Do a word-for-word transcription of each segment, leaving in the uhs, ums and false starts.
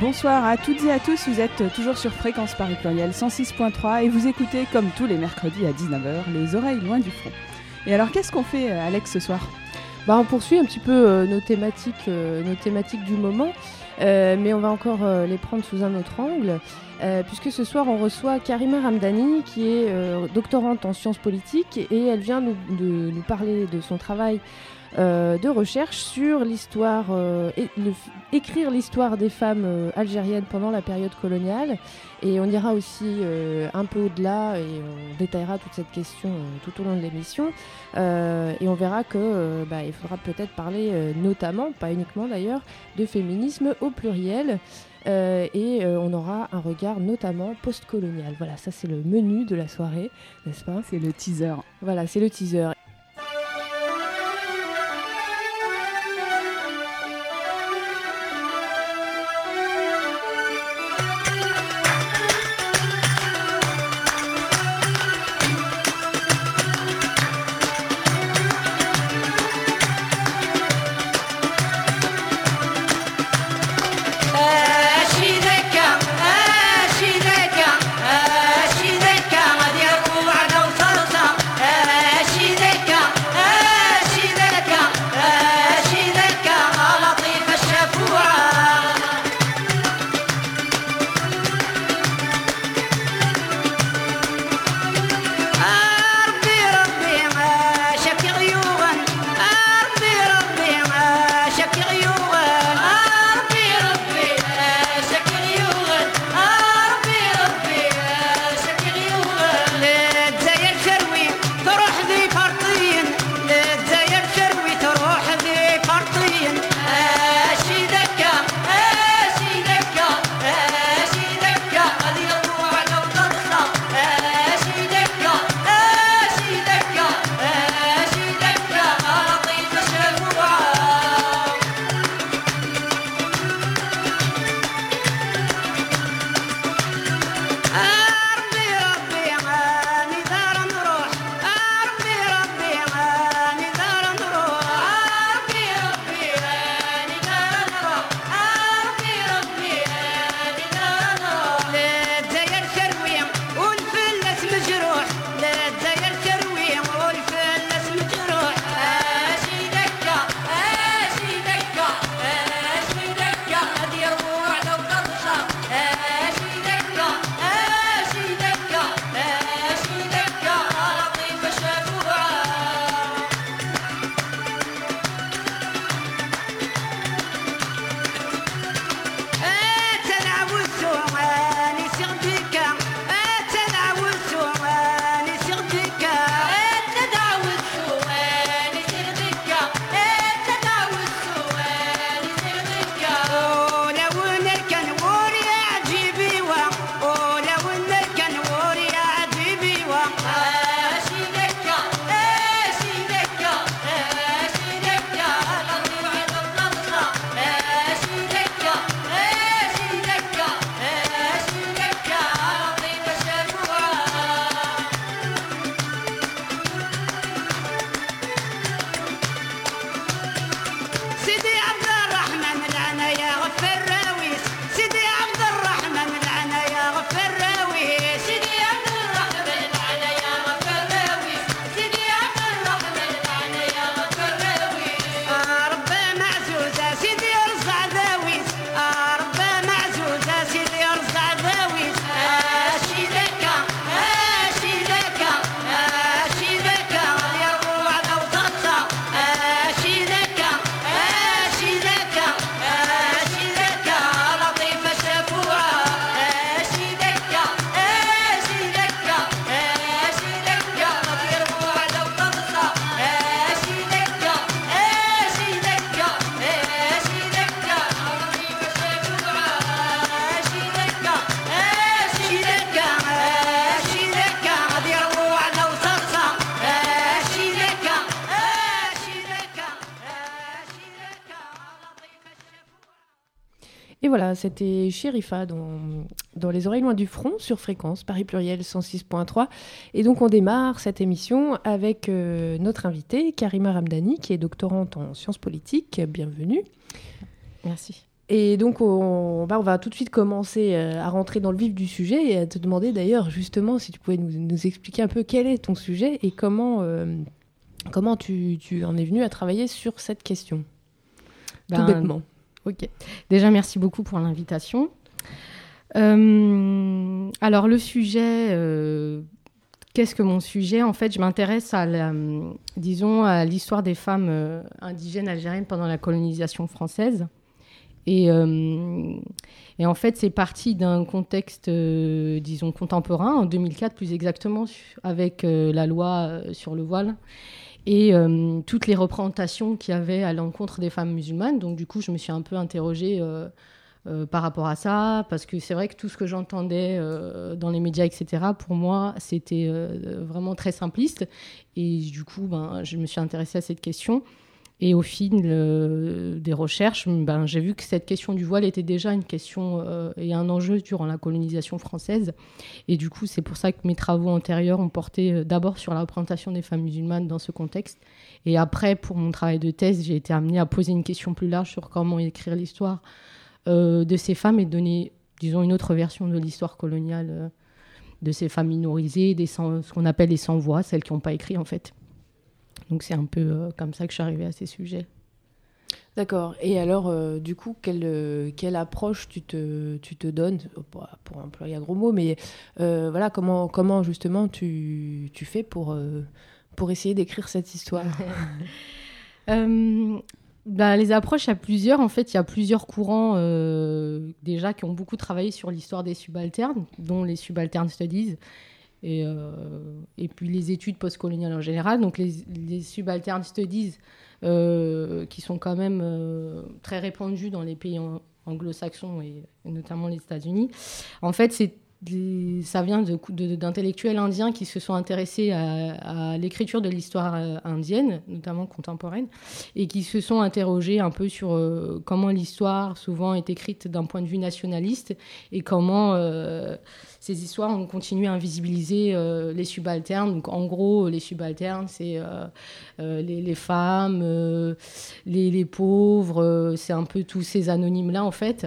Bonsoir à toutes et à tous, vous êtes toujours sur Fréquence Paris Pluriel cent six point trois et vous écoutez comme tous les mercredis à dix-neuf heures les oreilles loin du front. Et alors qu'est-ce qu'on fait Alex ce soir ? Bah, on poursuit un petit peu euh, nos, thématiques, euh, nos thématiques du moment, euh, mais on va encore euh, les prendre sous un autre angle, euh, puisque ce soir on reçoit Karima Ramdani qui est euh, doctorante en sciences politiques et elle vient nous, de, nous parler de son travail Euh, de recherche sur l'histoire, euh, et le, écrire l'histoire des femmes euh, algériennes pendant la période coloniale. Et on ira aussi euh, un peu au-delà et on détaillera toute cette question euh, tout au long de l'émission. Euh, et on verra que euh, bah, il faudra peut-être parler euh, notamment, pas uniquement d'ailleurs, de féminisme au pluriel. Euh, et euh, on aura un regard notamment post-colonial. Voilà, ça c'est le menu de la soirée, n'est-ce pas ? C'est le teaser. Voilà, c'est le teaser. Et voilà, c'était Chérifa dans, dans Les oreilles loin du front sur Fréquence Paris Pluriel cent six point trois. Et donc on démarre cette émission avec euh, notre invitée Karima Ramdani qui est doctorante en sciences politiques. Bienvenue. Merci. Et donc, on, bah, on va tout de suite commencer à rentrer dans le vif du sujet et à te demander d'ailleurs, justement, si tu pouvais nous, nous expliquer un peu quel est ton sujet et comment, euh, comment tu, tu en es venu à travailler sur cette question. Ben, tout bêtement. Ok. Déjà, merci beaucoup pour l'invitation. Euh, alors, le sujet... Euh, Qu'est-ce que mon sujet ? En fait, je m'intéresse à, la, disons, à l'histoire des femmes euh, indigènes algériennes pendant la colonisation française. Et, euh, et en fait, c'est parti d'un contexte, euh, disons, contemporain, en deux mille quatre plus exactement, avec euh, la loi sur le voile et euh, toutes les représentations qu'il y avait à l'encontre des femmes musulmanes. Donc, du coup, je me suis un peu interrogée euh, Euh, par rapport à ça, parce que c'est vrai que tout ce que j'entendais euh, dans les médias, et cetera, pour moi, c'était euh, vraiment très simpliste. Et du coup, ben, je me suis intéressée à cette question. Et au fil euh, des recherches, ben, j'ai vu que cette question du voile était déjà une question euh, et un enjeu durant la colonisation française. Et du coup, c'est pour ça que mes travaux antérieurs ont porté euh, d'abord sur la représentation des femmes musulmanes dans ce contexte. Et après, pour mon travail de thèse, j'ai été amenée à poser une question plus large sur comment écrire l'histoire Euh, de ces femmes et donner, disons, une autre version de l'histoire coloniale euh, de ces femmes minorisées, des sans, ce qu'on appelle les sans-voix, celles qui n'ont pas écrit en fait. Donc c'est un peu euh, comme ça que je suis arrivée à ces sujets. D'accord. Et alors, euh, du coup, quelle, euh, quelle approche tu te, tu te donnes, pour, pour employer un gros mot, mais euh, voilà, comment, comment justement tu, tu fais pour, euh, pour essayer d'écrire cette histoire euh, Bah, les approches, il y a plusieurs. En fait, il y a plusieurs courants euh, déjà qui ont beaucoup travaillé sur l'histoire des subalternes, dont les subaltern studies et, euh, et puis les études postcoloniales en général. Donc les, les subaltern studies euh, qui sont quand même euh, très répandues dans les pays en, anglo-saxons et, et notamment les États-Unis. En fait, c'est Des, ça vient de, de, d'intellectuels indiens qui se sont intéressés à, à l'écriture de l'histoire indienne, notamment contemporaine, et qui se sont interrogés un peu sur euh, comment l'histoire souvent est écrite d'un point de vue nationaliste et comment euh, ces histoires ont continué à invisibiliser euh, les subalternes. Donc, en gros, les subalternes, c'est euh, euh, les, les femmes, euh, les, les pauvres, euh, c'est un peu tous ces anonymes-là, en fait.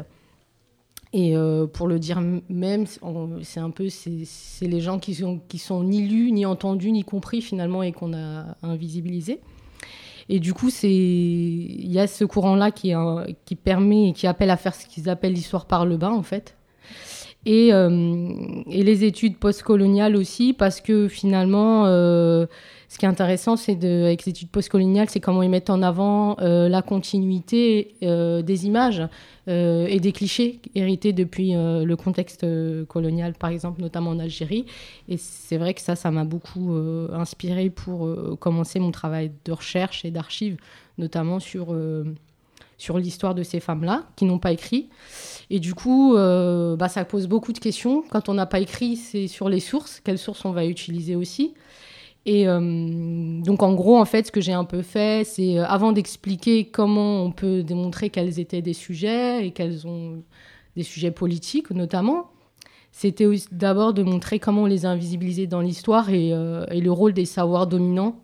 Et euh, pour le dire même, c'est un peu c'est, c'est les gens qui sont, qui sont ni lus, ni entendus, ni compris finalement et qu'on a invisibilisés. Et du coup, il y a ce courant-là qui, euh, qui permet et qui appelle à faire ce qu'ils appellent l'histoire par le bas en fait. Et, euh, et les études postcoloniales aussi, parce que finalement, euh, ce qui est intéressant c'est de, avec les études postcoloniales, c'est comment ils mettent en avant euh, la continuité euh, des images euh, et des clichés hérités depuis euh, le contexte euh, colonial, par exemple, notamment en Algérie. Et c'est vrai que ça, ça m'a beaucoup euh, inspirée pour euh, commencer mon travail de recherche et d'archives, notamment sur... Euh, sur l'histoire de ces femmes-là, qui n'ont pas écrit. Et du coup, euh, bah, ça pose beaucoup de questions. Quand on n'a pas écrit, c'est sur les sources. Quelles sources on va utiliser aussi ? Et euh, donc, en gros, en fait, ce que j'ai un peu fait, c'est, euh, avant d'expliquer comment on peut démontrer quels étaient des sujets, et quels ont des sujets politiques, notamment, c'était aussi d'abord de montrer comment on les a invisibilisés dans l'histoire et, euh, et le rôle des savoirs dominants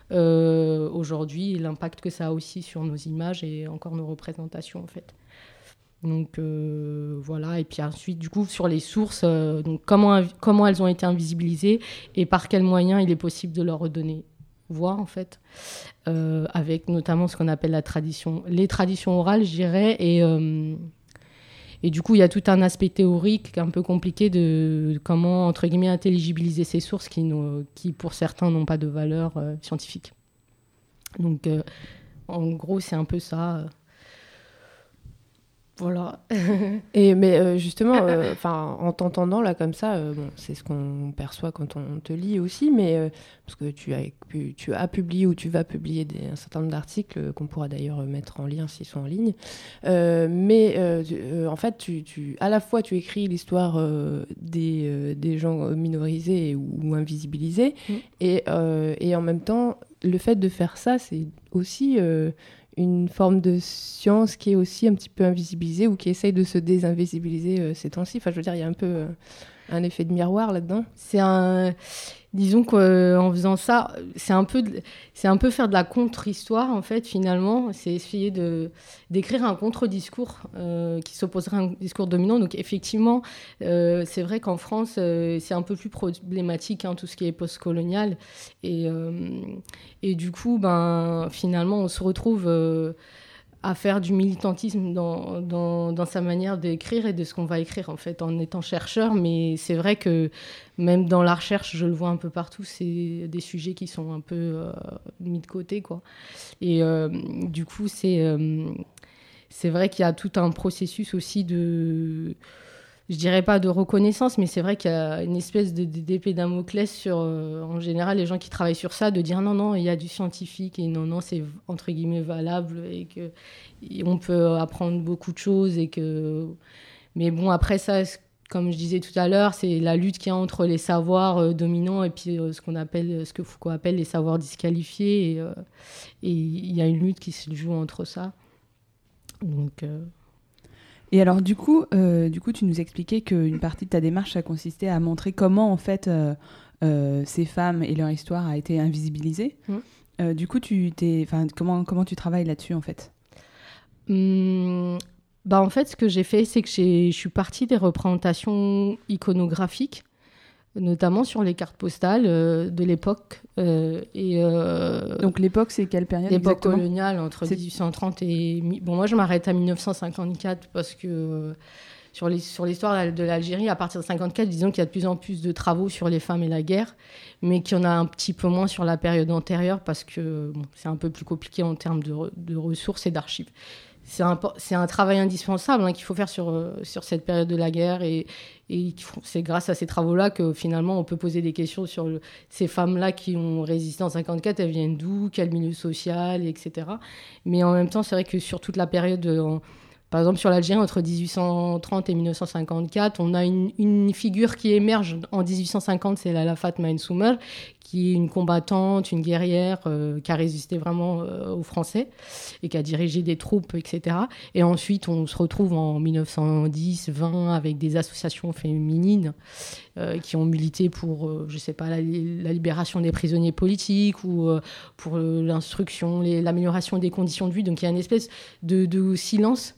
Euh, aujourd'hui, et l'impact que ça a aussi sur nos images et encore nos représentations en fait. Donc euh, voilà, et puis ensuite du coup sur les sources, euh, donc comment, comment elles ont été invisibilisées et par quels moyens il est possible de leur redonner voix en fait, euh, avec notamment ce qu'on appelle la tradition, les traditions orales je dirais, et euh, Et du coup, il y a tout un aspect théorique un peu compliqué de comment, entre guillemets, intelligibiliser ces sources qui, qui pour certains, n'ont pas de valeur euh, scientifique. Donc, euh, en gros, c'est un peu ça. Voilà. Et, mais euh, justement, euh, en t'entendant là comme ça, euh, bon, c'est ce qu'on perçoit quand on te lit aussi, mais euh, parce que tu as, tu as publié ou tu vas publier des, un certain nombre d'articles qu'on pourra d'ailleurs mettre en lien s'ils sont en ligne. Euh, mais euh, euh, en fait, tu, tu, à la fois tu écris l'histoire euh, des, euh, des gens minorisés ou, ou invisibilisés, mmh. et, euh, et en même temps, le fait de faire ça, c'est aussi... Euh, une forme de science qui est aussi un petit peu invisibilisée ou qui essaye de se désinvisibiliser euh, ces temps-ci. Enfin, je veux dire, il y a un peu euh, un effet de miroir là-dedans. C'est un... disons qu'en faisant ça, c'est un peu, de, c'est un peu faire de la contre-histoire, en fait, finalement. C'est essayer de, d'écrire un contre-discours euh, qui s'opposerait à un discours dominant. Donc, effectivement, euh, c'est vrai qu'en France, euh, c'est un peu plus problématique, hein, tout ce qui est post-colonial. Et, euh, et du coup, ben, finalement, on se retrouve... Euh, à faire du militantisme dans, dans, dans sa manière d'écrire et de ce qu'on va écrire, en fait, en étant chercheur. Mais c'est vrai que même dans la recherche, je le vois un peu partout, c'est des sujets qui sont un peu euh, mis de côté, quoi. Et euh, du coup, c'est, euh, c'est vrai qu'il y a tout un processus aussi de... Je dirais pas de reconnaissance, mais c'est vrai qu'il y a une espèce de, de, d'épée Damoclès sur, euh, en général, les gens qui travaillent sur ça, de dire non, non, il y a du scientifique et non, non, c'est entre guillemets valable et que et on peut apprendre beaucoup de choses et que... Mais bon, après ça, comme je disais tout à l'heure, c'est la lutte qu'il y a entre les savoirs euh, dominants et puis euh, ce qu'on appelle, ce que Foucault appelle les savoirs disqualifiés. Et, euh, et il y a une lutte qui se joue entre ça. Donc... Euh... Et alors, du coup, euh, du coup, tu nous expliquais qu'une partie de ta démarche, ça consistait à montrer comment, en fait, euh, euh, ces femmes et leur histoire a été invisibilisée. Mmh. Euh, du coup, tu t'es, comment, comment tu travailles là-dessus, en fait ? Mmh, bah, en fait, ce que j'ai fait, c'est que je suis partie des représentations iconographiques, notamment sur les cartes postales euh, de l'époque. Euh, et, euh, Donc l'époque, c'est quelle période L'époque exactement ? coloniale, entre c'est... dix-huit cent trente et... Bon, moi, je m'arrête à dix-neuf cent cinquante-quatre parce que euh, sur, les, sur l'histoire de l'Algérie, à partir de cinquante-quatre, disons qu'il y a de plus en plus de travaux sur les femmes et la guerre, mais qu'il y en a un petit peu moins sur la période antérieure parce que bon, c'est un peu plus compliqué en termes de, de ressources et d'archives. C'est un, c'est un travail indispensable hein, qu'il faut faire sur, euh, sur cette période de la guerre et, et c'est grâce à ces travaux-là que finalement on peut poser des questions sur le, ces femmes-là qui ont résisté en cinquante-quatre, elles viennent d'où, quel milieu social, et cetera. Mais en même temps, c'est vrai que sur toute la période, en, par exemple sur l'Algérie, entre dix-huit cent trente et dix-neuf cent cinquante-quatre, on a une, une figure qui émerge en dix-huit cent cinquante, c'est Lala Fatma Nsoumer, qui est une combattante, une guerrière euh, qui a résisté vraiment euh, aux Français et qui a dirigé des troupes, et cetera. Et ensuite, on se retrouve en dix-neuf cent dix vingt avec des associations féminines euh, qui ont milité pour, euh, je sais pas, la, la libération des prisonniers politiques ou euh, pour euh, l'instruction, les, l'amélioration des conditions de vie. Donc, il y a une espèce de, de silence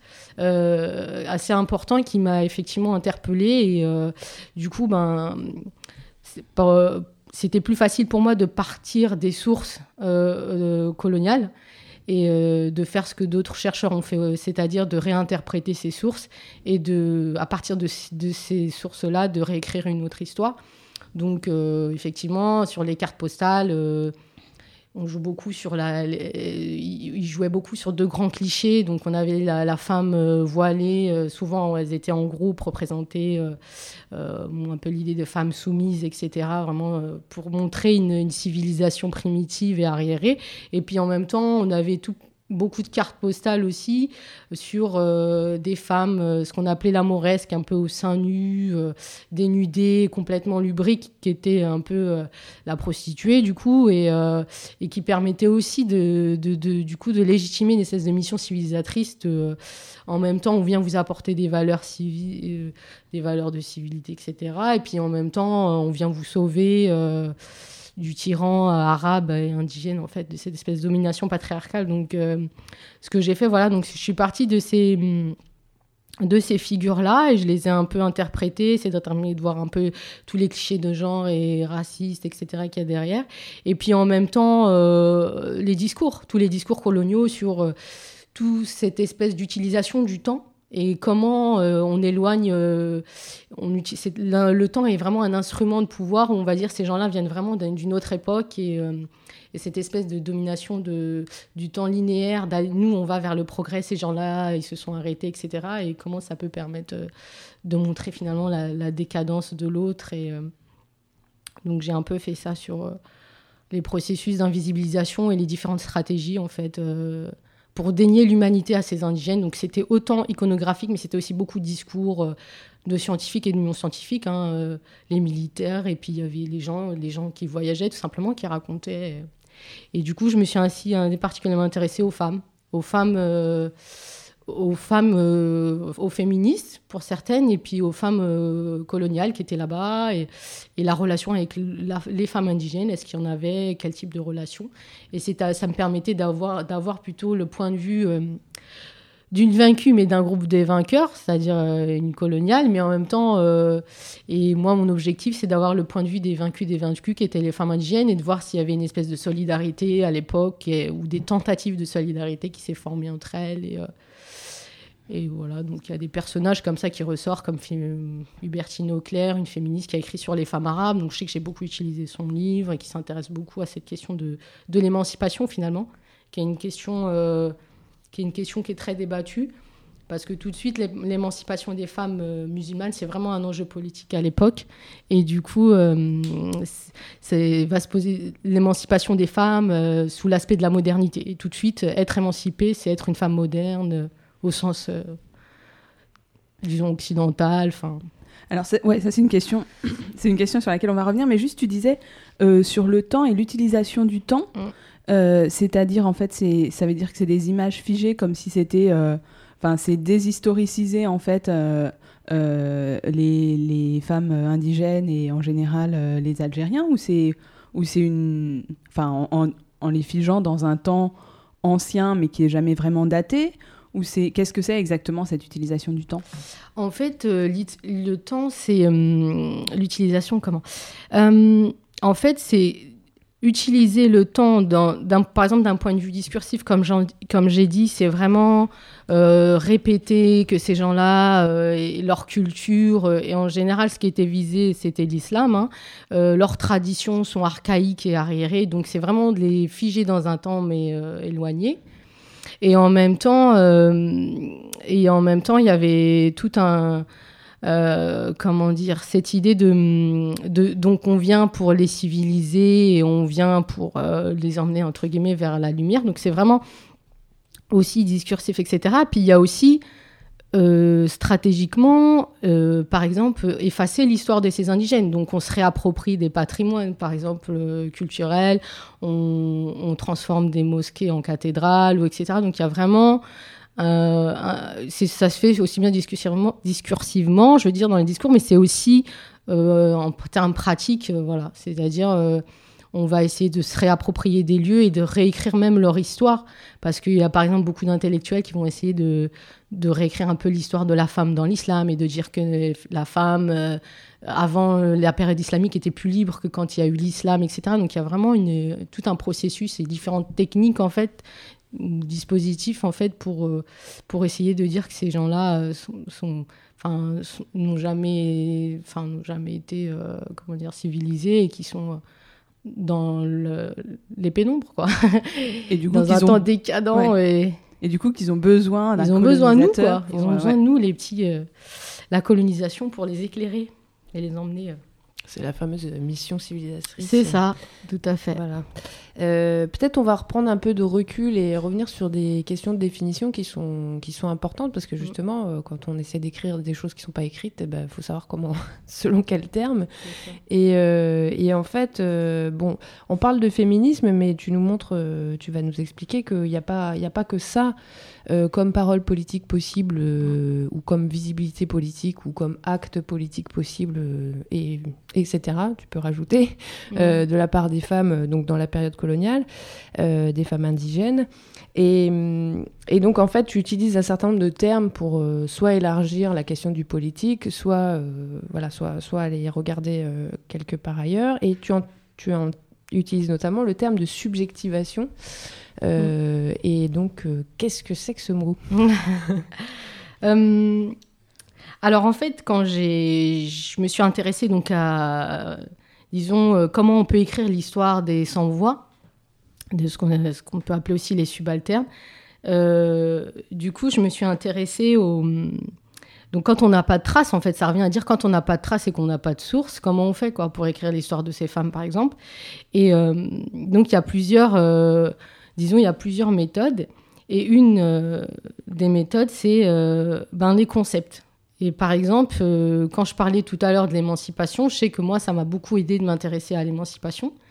euh, assez important qui m'a effectivement interpellée. Et euh, du coup, ben, c'est pas... c'était plus facile pour moi de partir des sources euh, euh, coloniales et euh, de faire ce que d'autres chercheurs ont fait, euh, c'est-à-dire de réinterpréter ces sources et de, à partir de, de ces sources-là, de réécrire une autre histoire. Donc, euh, effectivement, sur les cartes postales, euh, on joue beaucoup sur la... Les, ils jouaient beaucoup sur deux grands clichés. Donc, on avait la, la femme euh, voilée. Euh, souvent, elles étaient en groupe, représentées... Euh, Euh, un peu l'idée de femmes soumises, et cetera, vraiment euh, pour montrer une, une civilisation primitive et arriérée. Et puis en même temps, on avait tout, beaucoup de cartes postales aussi sur euh, des femmes, euh, ce qu'on appelait la mauresque, un peu au sein nu, euh, dénudées, complètement lubriques, qui étaient un peu euh, la prostituée du coup, et, euh, et qui permettaient aussi de, de, de, du coup, de légitimer une espèce de mission civilisatrice. De, en même temps, on vient vous apporter des valeurs civiles, euh, des valeurs de civilité, et cetera. Et puis en même temps, on vient vous sauver euh, du tyran arabe et indigène, en fait, de cette espèce de domination patriarcale. Donc, euh, ce que j'ai fait, voilà, donc je suis partie de ces, de ces figures-là et je les ai un peu interprétées, c'est de, de voir un peu tous les clichés de genre et racistes, et cetera, qu'il y a derrière. Et puis en même temps, euh, les discours, tous les discours coloniaux sur euh, toute cette espèce d'utilisation du temps. Et comment euh, on éloigne... Euh, on utilise, le, le temps est vraiment un instrument de pouvoir où on va dire ces gens-là viennent vraiment d'une autre époque et, euh, et cette espèce de domination de, du temps linéaire, nous on va vers le progrès, ces gens-là ils se sont arrêtés, et cetera. Et comment ça peut permettre euh, de montrer finalement la, la décadence de l'autre. Et, euh, donc j'ai un peu fait ça sur euh, les processus d'invisibilisation et les différentes stratégies en fait... Euh, pour dénier l'humanité à ces indigènes. Donc c'était autant iconographique, mais c'était aussi beaucoup de discours euh, de scientifiques et de non-scientifiques, hein, euh, les militaires, et puis il y avait les gens, les gens qui voyageaient tout simplement, qui racontaient. Et, et du coup, je me suis ainsi euh, particulièrement intéressée aux femmes, aux femmes euh, aux femmes, euh, aux féministes pour certaines, et puis aux femmes euh, coloniales qui étaient là-bas, et, et la relation avec la, les femmes indigènes, est-ce qu'il y en avait, quel type de relation. Et c'est, ça me permettait d'avoir, d'avoir plutôt le point de vue euh, d'une vaincue, mais d'un groupe des vainqueurs, c'est-à-dire euh, une coloniale, mais en même temps, euh, et moi, mon objectif, c'est d'avoir le point de vue des vaincus, des vaincus, qui étaient les femmes indigènes, et de voir s'il y avait une espèce de solidarité à l'époque, et, ou des tentatives de solidarité qui s'est formée entre elles, et... Euh, Et voilà, donc il y a des personnages comme ça qui ressortent, comme Hubertine Auclair, une féministe qui a écrit sur les femmes arabes. Donc je sais que j'ai beaucoup utilisé son livre et qui s'intéresse beaucoup à cette question de, de l'émancipation finalement, qui est une question, euh, qui est une question qui est très débattue. Parce que tout de suite, l'émancipation des femmes euh, musulmanes, c'est vraiment un enjeu politique à l'époque. Et du coup, euh, c'est, va se poser l'émancipation des femmes euh, sous l'aspect de la modernité. Et tout de suite, être émancipée, c'est être une femme moderne, euh, au sens, euh, disons, occidental. Enfin. Alors, c'est, ouais, ça, c'est une question, c'est une question sur laquelle on va revenir. Mais juste, tu disais euh, sur le temps et l'utilisation du temps. Mm. Euh, c'est-à-dire, en fait, c'est, ça veut dire que c'est des images figées, comme si c'était... Enfin, euh, c'est déshistoriciser, en fait, euh, euh, les, les femmes indigènes et, en général, euh, les Algériens, ou c'est, ou c'est une... Enfin, en, en, en les figeant dans un temps ancien, mais qui n'est jamais vraiment daté. Ou c'est, qu'est-ce que c'est exactement cette utilisation du temps ? En fait, euh, le temps, c'est euh, l'utilisation comment euh, En fait, c'est utiliser le temps, d'un, d'un, par exemple, d'un point de vue discursif, comme, comme j'ai dit, c'est vraiment euh, répéter que ces gens-là, euh, et leur culture, euh, et en général, ce qui était visé, c'était l'islam. Hein, euh, leurs traditions sont archaïques et arriérées, donc c'est vraiment de les figer dans un temps, mais euh, éloigné. Et en même temps, euh, et en même temps, il y avait tout un, euh, comment dire, cette idée de, de, donc on vient pour les civiliser et on vient pour euh, les emmener entre guillemets vers la lumière. Donc c'est vraiment aussi discursif, et cetera. Puis il y a aussi euh, stratégiquement, euh, par exemple, effacer l'histoire de ces indigènes. Donc on se réapproprie des patrimoines, par exemple euh, culturels, on, on transforme des mosquées en cathédrales, ou et cetera. Donc il y a vraiment... Euh, un, c'est, ça se fait aussi bien discursivement, discursivement, je veux dire, dans les discours, mais c'est aussi euh, en termes pratiques, euh, voilà. C'est-à-dire... Euh, on va essayer de se réapproprier des lieux et de réécrire même leur histoire. Parce qu'il y a par exemple beaucoup d'intellectuels qui vont essayer de, de réécrire un peu l'histoire de la femme dans l'islam et de dire que la femme, euh, avant la période islamique, était plus libre que quand il y a eu l'islam, et cetera. Donc il y a vraiment une, tout un processus et différentes techniques, en fait, dispositifs, en fait, pour, pour essayer de dire que ces gens-là sont... sont Enfin, n'ont jamais, enfin, n'ont jamais été, euh, comment dire, civilisés et qui sont... Euh, dans le, les pénombres, quoi. Et du coup, dans un ont... temps décadent. Ouais. Et... et du coup, qu'ils ont besoin d'un Ils ont besoin de nous, quoi. Pour... Ils ont besoin ouais. de nous, les petits... Euh, la colonisation, pour les éclairer et les emmener... Euh... C'est la fameuse mission civilisatrice. C'est ça, tout à fait. Voilà. Euh, peut-être on va reprendre un peu de recul et revenir sur des questions de définition qui sont, qui sont importantes, parce que justement, euh, quand on essaie d'écrire des choses qui ne sont pas écrites, il eh ben, faut savoir comment, selon quel terme. Et, euh, et en fait, euh, bon, on parle de féminisme, mais tu nous montres, euh, tu vas nous expliquer qu'il n'y a pas, il n'y a pas que ça euh, comme parole politique possible, euh, ou comme visibilité politique, ou comme acte politique possible, euh, et, et etc. Tu peux rajouter, euh, de la part des femmes, donc dans la période coloniale, euh, des femmes indigènes. Et, et donc, en fait, tu utilises un certain nombre de termes pour euh, soit élargir la question du politique, soit, euh, voilà, soit, soit aller regarder euh, quelque part ailleurs. Et tu, en, tu en utilises notamment le terme de subjectivation. Euh, mmh. Et donc, euh, qu'est-ce que c'est que ce mot ? euh... Alors en fait, quand j'ai, je me suis intéressée donc à, disons, euh, comment on peut écrire l'histoire des sans-voix, de ce qu'on, ce qu'on peut appeler aussi les subalternes. Euh, du coup, je me suis intéressée au... Donc quand on n'a pas de traces, en fait, ça revient à dire quand on n'a pas de traces et qu'on n'a pas de source, comment on fait, quoi, pour écrire l'histoire de ces femmes, par exemple. Et euh, donc il y a plusieurs, euh, disons, il y a plusieurs méthodes. Et une euh, des méthodes, c'est euh, ben, les concepts. Et par exemple, euh, quand je parlais tout à l'heure de l'émancipation, je sais que moi, ça m'a beaucoup aidé de m'intéresser à l'émancipation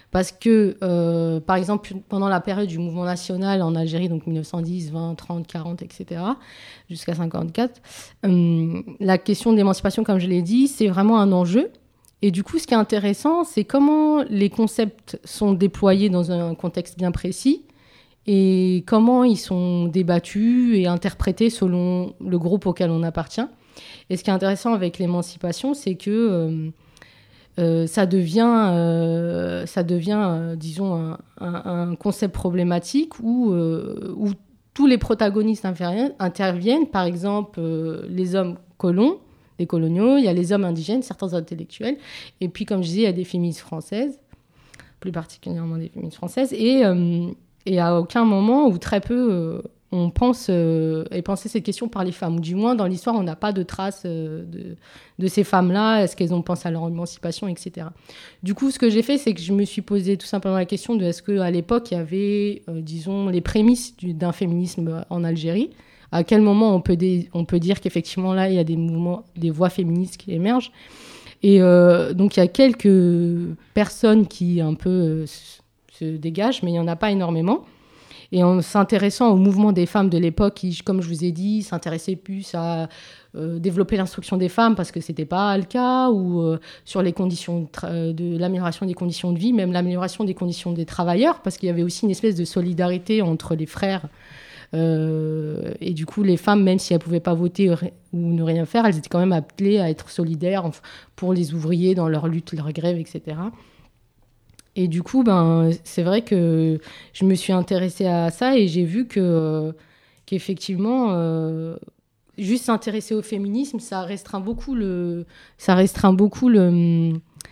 Parce que, euh, par exemple, pendant la période du mouvement national en Algérie, donc mille neuf cent dix, vingt, trente, quarante, et cetera, jusqu'à cinquante-quatre, euh, la question de l'émancipation, comme je l'ai dit, c'est vraiment un enjeu. Et du coup, ce qui est intéressant, c'est comment les concepts sont déployés dans un contexte bien précis et comment ils sont débattus et interprétés selon le groupe auquel on appartient. Et ce qui est intéressant avec l'émancipation, c'est que euh, euh, ça devient, euh, ça devient euh, disons, un, un, un concept problématique où, euh, où tous les protagonistes interviennent. Par exemple, euh, les hommes colons, les coloniaux, il y a les hommes indigènes, certains intellectuels, et puis, comme je disais, il y a des féministes françaises, plus particulièrement des féministes françaises, et, euh, et à aucun moment, ou très peu, euh, on pense euh, et pensé cette question par les femmes, ou du moins, dans l'histoire, on n'a pas de traces euh, de, de ces femmes-là, est-ce qu'elles ont pensé à leur émancipation, et cetera. Du coup, ce que j'ai fait, c'est que je me suis posé tout simplement la question de est-ce qu'à l'époque, il y avait, euh, disons, les prémices du, d'un féminisme en Algérie. À quel moment on peut, dé- on peut dire qu'effectivement, là, il y a des mouvements, des voix féministes qui émergent. Et euh, donc, il y a quelques personnes qui un peu euh, se dégagent, mais il n'y en a pas énormément. Et en s'intéressant au mouvement des femmes de l'époque, qui, comme je vous ai dit, s'intéressaient plus à euh, développer l'instruction des femmes, parce que ce n'était pas le cas, ou euh, sur les conditions de, tra- de l'amélioration des conditions de vie, même l'amélioration des conditions des travailleurs, parce qu'il y avait aussi une espèce de solidarité entre les frères. Euh, et du coup, les femmes, même si elles ne pouvaient pas voter ou ne rien faire, elles étaient quand même appelées à être solidaires pour les ouvriers dans leur lutte, leur grève, et cetera. Et du coup, ben, c'est vrai que je me suis intéressée à ça et j'ai vu que, qu'effectivement, euh, juste s'intéresser au féminisme, ça restreint beaucoup, le, ça restreint beaucoup le,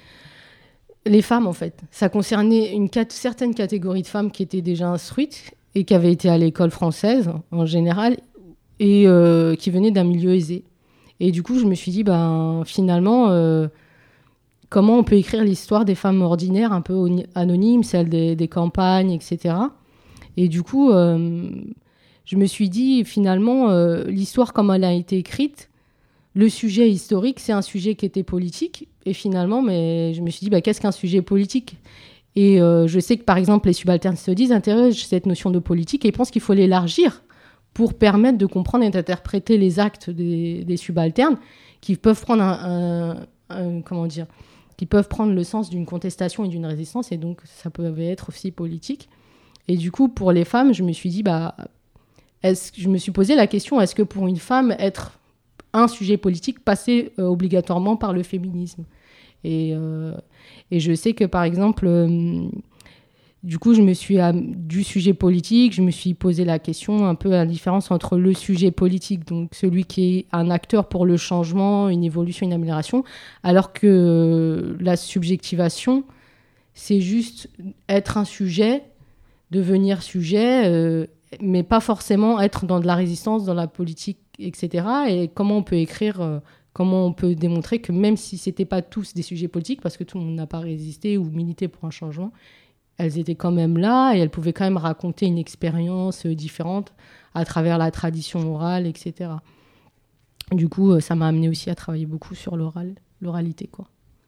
les femmes, en fait. Ça concernait une cat- certaine catégorie de femmes qui étaient déjà instruites et qui avaient été à l'école française, en général, et euh, qui venaient d'un milieu aisé. Et du coup, je me suis dit, ben, finalement, euh, comment on peut écrire l'histoire des femmes ordinaires, un peu anonymes, celle des, des campagnes, et cetera. Et du coup, euh, je me suis dit, finalement, euh, l'histoire comme elle a été écrite, le sujet historique, c'est un sujet qui était politique. Et finalement, mais je me suis dit, ben, qu'est-ce qu'un sujet politique ? Et euh, je sais que, par exemple, les subaltern studies interrogent cette notion de politique et pensent qu'il faut l'élargir pour permettre de comprendre et d'interpréter les actes des, des subalternes qui peuvent prendre un, un, un, comment dire, qui peuvent prendre le sens d'une contestation et d'une résistance, et donc ça peut être aussi politique. Et du coup, pour les femmes, je me suis dit, bah, est-ce, je me suis posé la question, est-ce que pour une femme, être un sujet politique passait euh, obligatoirement par le féminisme ? Et, euh, et je sais que, par exemple, euh, du coup, je me suis, à, du sujet politique, je me suis posé la question un peu à la différence entre le sujet politique, donc celui qui est un acteur pour le changement, une évolution, une amélioration, alors que euh, la subjectivation, c'est juste être un sujet, devenir sujet, euh, mais pas forcément être dans de la résistance, dans la politique, et cetera. Et comment on peut écrire... Euh, Comment on peut démontrer que même si ce n'étaient pas tous des sujets politiques, parce que tout le monde n'a pas résisté ou milité pour un changement, elles étaient quand même là et elles pouvaient quand même raconter une expérience différente à travers la tradition orale, et cetera. Du coup, ça m'a amené aussi à travailler beaucoup sur l'oral, l'oralité, quoi.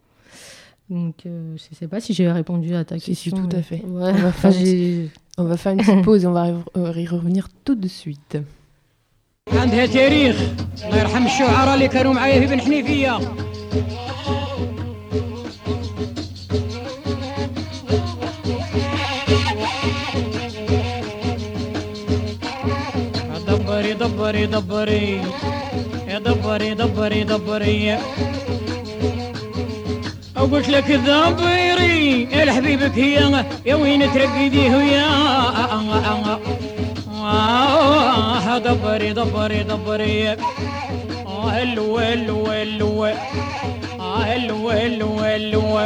Donc, euh, je ne sais pas si j'ai répondu à ta si, question. Si, tout à fait. Ouais. On, va faire une... on va faire une petite pause et on va y revenir tout de suite. عندها تاريخ الله يرحم الشعراء اللي كانوا معايا في بن حنيفية دبري دبري دبري يا دبري دبري دبري أو قلت لك دبري يا لحبيبك هي يا وين ترقديه يا آه دبري دبري دبري آه هلو هلو هلو آه هلو هلو هلو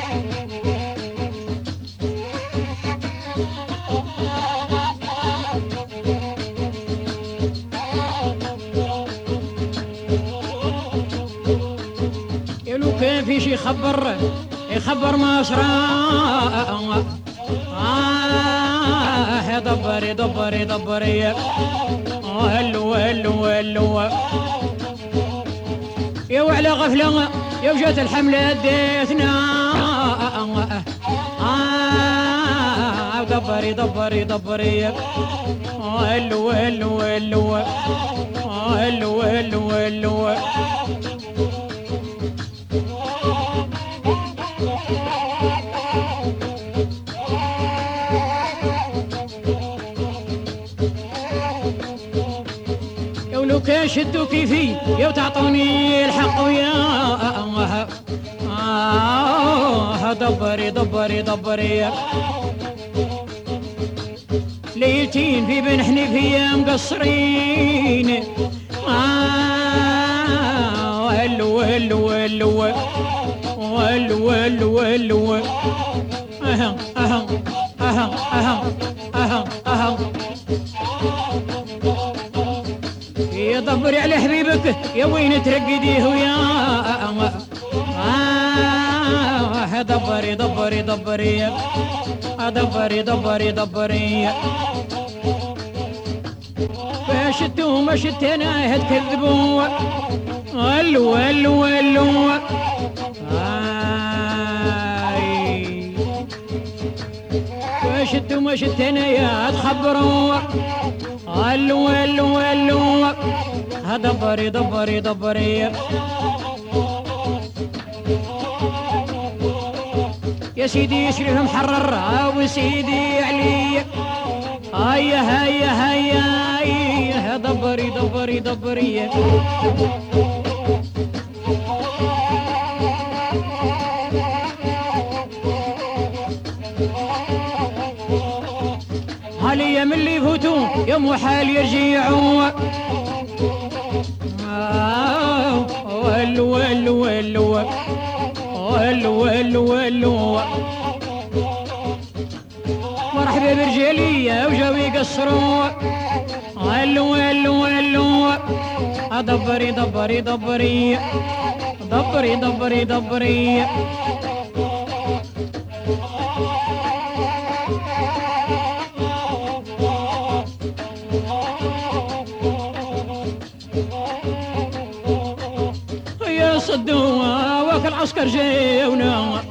يا لو كان في شي خبر يخبر ما شرا آه دبري دبري دبري آه هلو هلو هلو يا وعلى غفلة يا وجات الحملة ديتنا آه دبري دبري دبري ولو ولو ولو ولو ولو ولو لو كان شدوا كيفي يا تعطوني الحق ويا آه دبري دبري دبري ليلتين في بن حنيفية مقصرين آه ولو ولو ولو ولو ولو ولو أهم أهم أهم أهم أهم أهم يا دبري على حبيبك يا وين ترقديه ويا آه دبري دبري دبري دبري دبري دبري فشتوا ما شتنا هتكذبوا ولو ولو ولو فشتوا ما شتنا يا تخبروا ولو ولو ولو دبري دبري دبري يا سيدي يشريه محرر وسيدي علي هيا هيا هيا دبري دبري دبري هالي من اللي يفوتوا يوم وحال يرجعوا ولو ولو ولو ولو ولو ولو مرحبا برجالية وجاو يقصروا ولو ولو ولو دبري دبري دبري دبري دبري دبري يا صدوا وك العسكر جاونا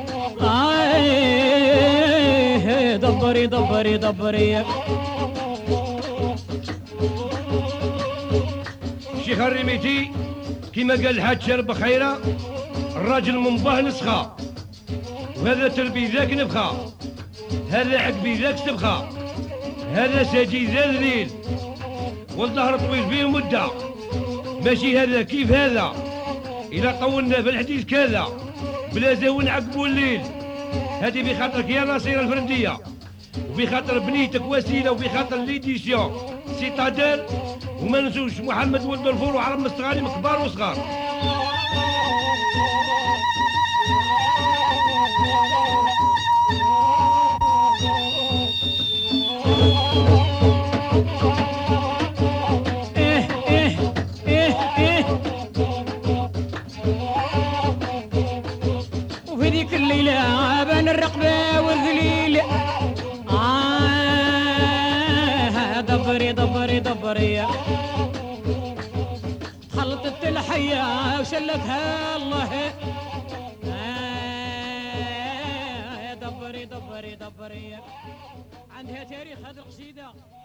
دبري دبري دبري شيخ الرميتي كما قال الحاج شرب بخيرة الراجل من باه نسخة وهذا تربي ذاك نبخة هذا عقبي ذاك سبخة هذا ساجي ذا ذليل والظهر طويل فيه مدة ماشي هذا كيف هذا إذا طولنا في الحديث كذا بلا زاون عقبو الليل هذه بخاطرك يا نصير الفرندية وبخاطر بنيتك وسيلة وبخاطر ليديسيون سيتادير وما ننسوش محمد ولد الفور وعرب مستغانم كبار وصغار إيه إيه إيه إيه وفي ذيك الليلة بان الرقبة والذليل آه دبري دبري دبري خلطت الحياة وسلكها الله آه دبري دبري دبري عندها تاريخ هذه القصيدة.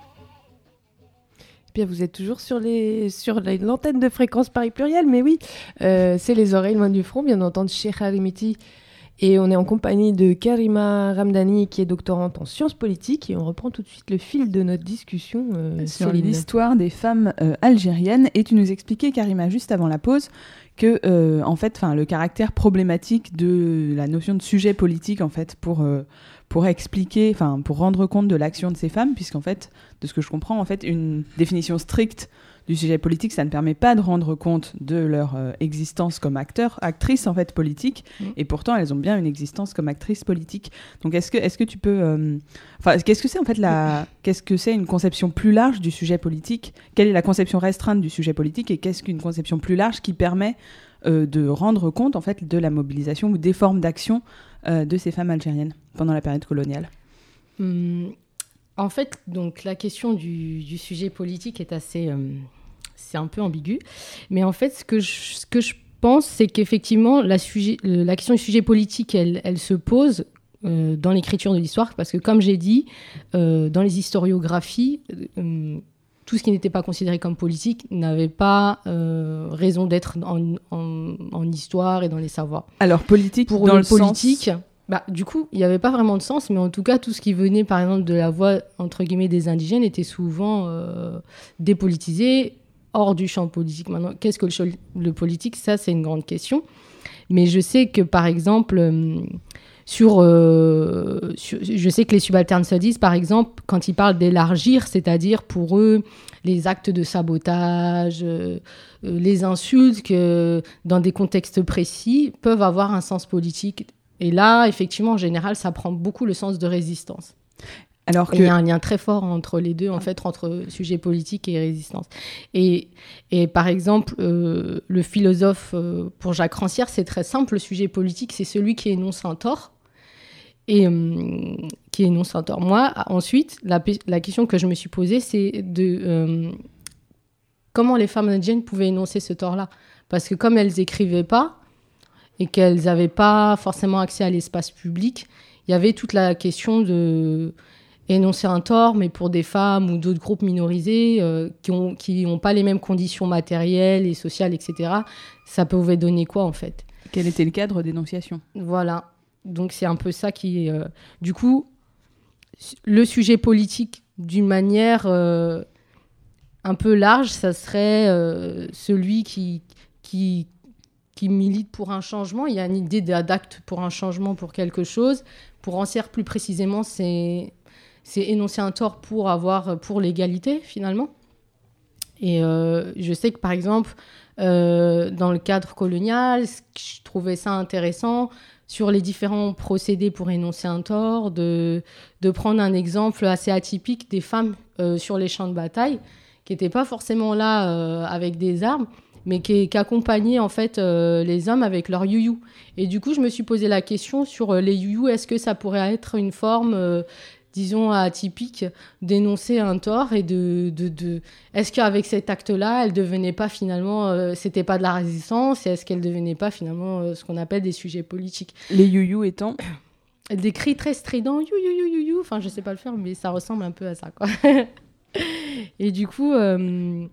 Bien, vous êtes toujours sur, les, sur la, l'antenne de Fréquence Paris Pluriel, mais oui, euh, c'est les oreilles loin du front, bien entendu, Cheikh Harimiti. Et on est en compagnie de Karima Ramdani, qui est doctorante en sciences politiques. Et on reprend tout de suite le fil de notre discussion euh, sur Céline. l'histoire des femmes euh, algériennes. Et tu nous expliquais, Karima, juste avant la pause, que euh, en fait, le caractère problématique de la notion de sujet politique, en fait, pour... Euh, pour expliquer, enfin pour rendre compte de l'action de ces femmes, puisqu'en fait, de ce que je comprends, en fait, une définition stricte du sujet politique, ça ne permet pas de rendre compte de leur euh, existence comme acteurs, actrices en fait politiques, mmh. et pourtant elles ont bien une existence comme actrices politiques. Donc est-ce que, est-ce que tu peux, euh, enfin qu'est-ce que c'est en fait la, qu'est-ce que c'est une conception plus large du sujet politique ? Quelle est la conception restreinte du sujet politique et qu'est-ce qu'une conception plus large qui permet euh, de rendre compte en fait de la mobilisation ou des formes d'action euh, de ces femmes algériennes pendant la période coloniale ? Mmh. En fait, donc, la question du, du sujet politique est assez... Euh, c'est un peu ambigu. Mais en fait, ce que je, ce que je pense, c'est qu'effectivement, la, sujet, la question du sujet politique, elle, elle se pose euh, dans l'écriture de l'histoire, parce que comme j'ai dit, euh, dans les historiographies, euh, tout ce qui n'était pas considéré comme politique n'avait pas euh, raison d'être en, en, en histoire et dans les savoirs. Alors politique, pour dans le, le politique, sens... bah, du coup, il n'y avait pas vraiment de sens, mais en tout cas, tout ce qui venait, par exemple, de la voix, entre guillemets, des indigènes était souvent euh, dépolitisé, hors du champ politique. Maintenant, qu'est-ce que le, le politique ? Ça, c'est une grande question. Mais je sais que, par exemple... Euh, Sur, euh, sur, je sais que les subalternes studies, par exemple, quand ils parlent d'élargir, c'est-à-dire pour eux, les actes de sabotage, euh, euh, les insultes, que, dans des contextes précis, peuvent avoir un sens politique. Et là, effectivement, en général, ça prend beaucoup le sens de résistance. Alors que... Il y a un lien très fort entre les deux, en fait, entre sujet politique et résistance. Et, et par exemple, euh, le philosophe, euh, pour Jacques Rancière, c'est très simple, le sujet politique, c'est celui qui énonce un tort. Et euh, qui énonce un tort. Moi, ensuite, la, la question que je me suis posée, c'est de euh, comment les femmes indigènes pouvaient énoncer ce tort-là. Parce que comme elles n'écrivaient pas et qu'elles n'avaient pas forcément accès à l'espace public, il y avait toute la question de énoncer un tort, mais pour des femmes ou d'autres groupes minorisés euh, qui n'ont qui ont pas les mêmes conditions matérielles et sociales, et cetera, ça pouvait donner quoi, en fait ? Quel était le cadre d'énonciation ? Voilà. Donc, c'est un peu ça qui est... Euh, du coup, le sujet politique, d'une manière euh, un peu large, ça serait euh, celui qui, qui, qui milite pour un changement. Il y a une idée d'acte pour un changement, pour quelque chose. Pour Rancière, plus précisément, c'est, c'est énoncer un tort pour, avoir, pour l'égalité, finalement. Et euh, je sais que, par exemple, euh, dans le cadre colonial, je trouvais ça intéressant... sur les différents procédés pour énoncer un tort, de, de prendre un exemple assez atypique des femmes euh, sur les champs de bataille, qui n'étaient pas forcément là euh, avec des armes, mais qui, qui accompagnaient en fait euh, les hommes avec leurs you-you. Et du coup, je me suis posé la question sur euh, les you-you, est-ce que ça pourrait être une forme... Euh, disons, atypique, d'énoncer un tort et de... de, de... Est-ce qu'avec cet acte-là, elle devenait pas finalement... Euh, c'était pas de la résistance et est-ce qu'elle devenait pas finalement euh, ce qu'on appelle des sujets politiques ? Les you-you étant ? Des cris très stridents, you, you, you, you, you. Enfin, je sais pas le faire, mais ça ressemble un peu à ça, quoi. Et du coup... Euh...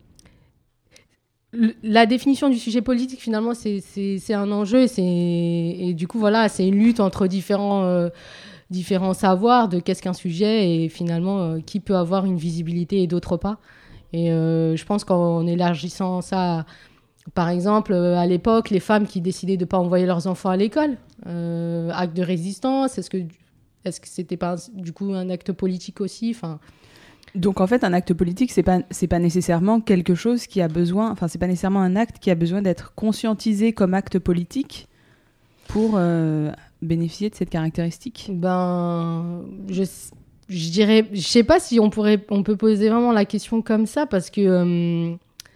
La définition du sujet politique, finalement, c'est, c'est, c'est un enjeu et, c'est... et du coup, voilà, c'est une lutte entre différents... Euh... différents savoirs de qu'est-ce qu'un sujet et finalement euh, qui peut avoir une visibilité et d'autres pas. Et euh, je pense qu'en élargissant ça, par exemple, euh, à l'époque, les femmes qui décidaient de ne pas envoyer leurs enfants à l'école, euh, acte de résistance, est-ce que, est-ce que c'était pas du coup un acte politique aussi ? Enfin, donc en fait, un acte politique, c'est pas, c'est pas nécessairement quelque chose qui a besoin, enfin c'est pas nécessairement un acte qui a besoin d'être conscientisé comme acte politique pour... Euh bénéficier de cette caractéristique ? Ben, je, je dirais, je sais pas si on pourrait, on peut poser vraiment la question comme ça parce que euh,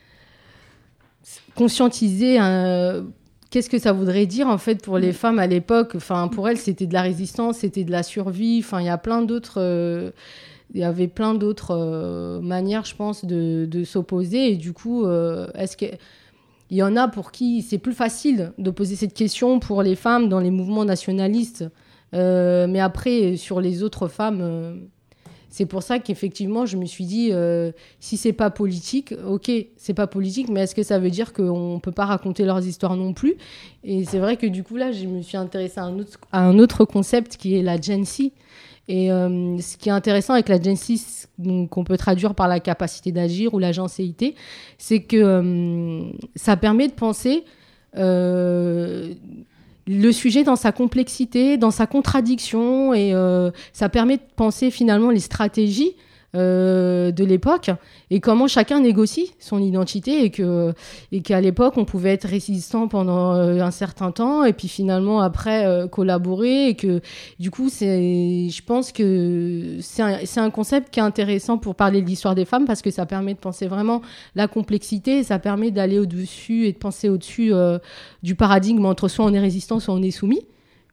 conscientiser, euh, qu'est-ce que ça voudrait dire en fait pour les femmes à l'époque ? Enfin, pour elles, c'était de la résistance, c'était de la survie. Enfin, il y a plein d'autres, euh, il y avait plein d'autres euh, manières, je pense, de, de s'opposer. Et du coup, euh, est-ce que il y en a pour qui c'est plus facile de poser cette question pour les femmes dans les mouvements nationalistes. Euh, mais après, sur les autres femmes, euh, c'est pour ça qu'effectivement, je me suis dit, euh, si c'est pas politique, ok, c'est pas politique, mais est-ce que ça veut dire qu'on peut pas raconter leurs histoires non plus ? Et c'est vrai que du coup, là, je me suis intéressée à un autre, à un autre concept qui est la Gen Z. Et euh, ce qui est intéressant avec la Gen Z, qu'on peut traduire par la capacité d'agir ou l'agencéité, c'est que euh, ça permet de penser euh, le sujet dans sa complexité, dans sa contradiction, et euh, ça permet de penser finalement les stratégies euh, de l'époque et comment chacun négocie son identité et, que, et qu'à l'époque on pouvait être résistant pendant euh, un certain temps et puis finalement après euh, collaborer et que du coup c'est, je pense que c'est un, c'est un concept qui est intéressant pour parler de l'histoire des femmes parce que ça permet de penser vraiment la complexité et ça permet d'aller au-dessus et de penser au-dessus euh, du paradigme entre soit on est résistant soit on est soumis.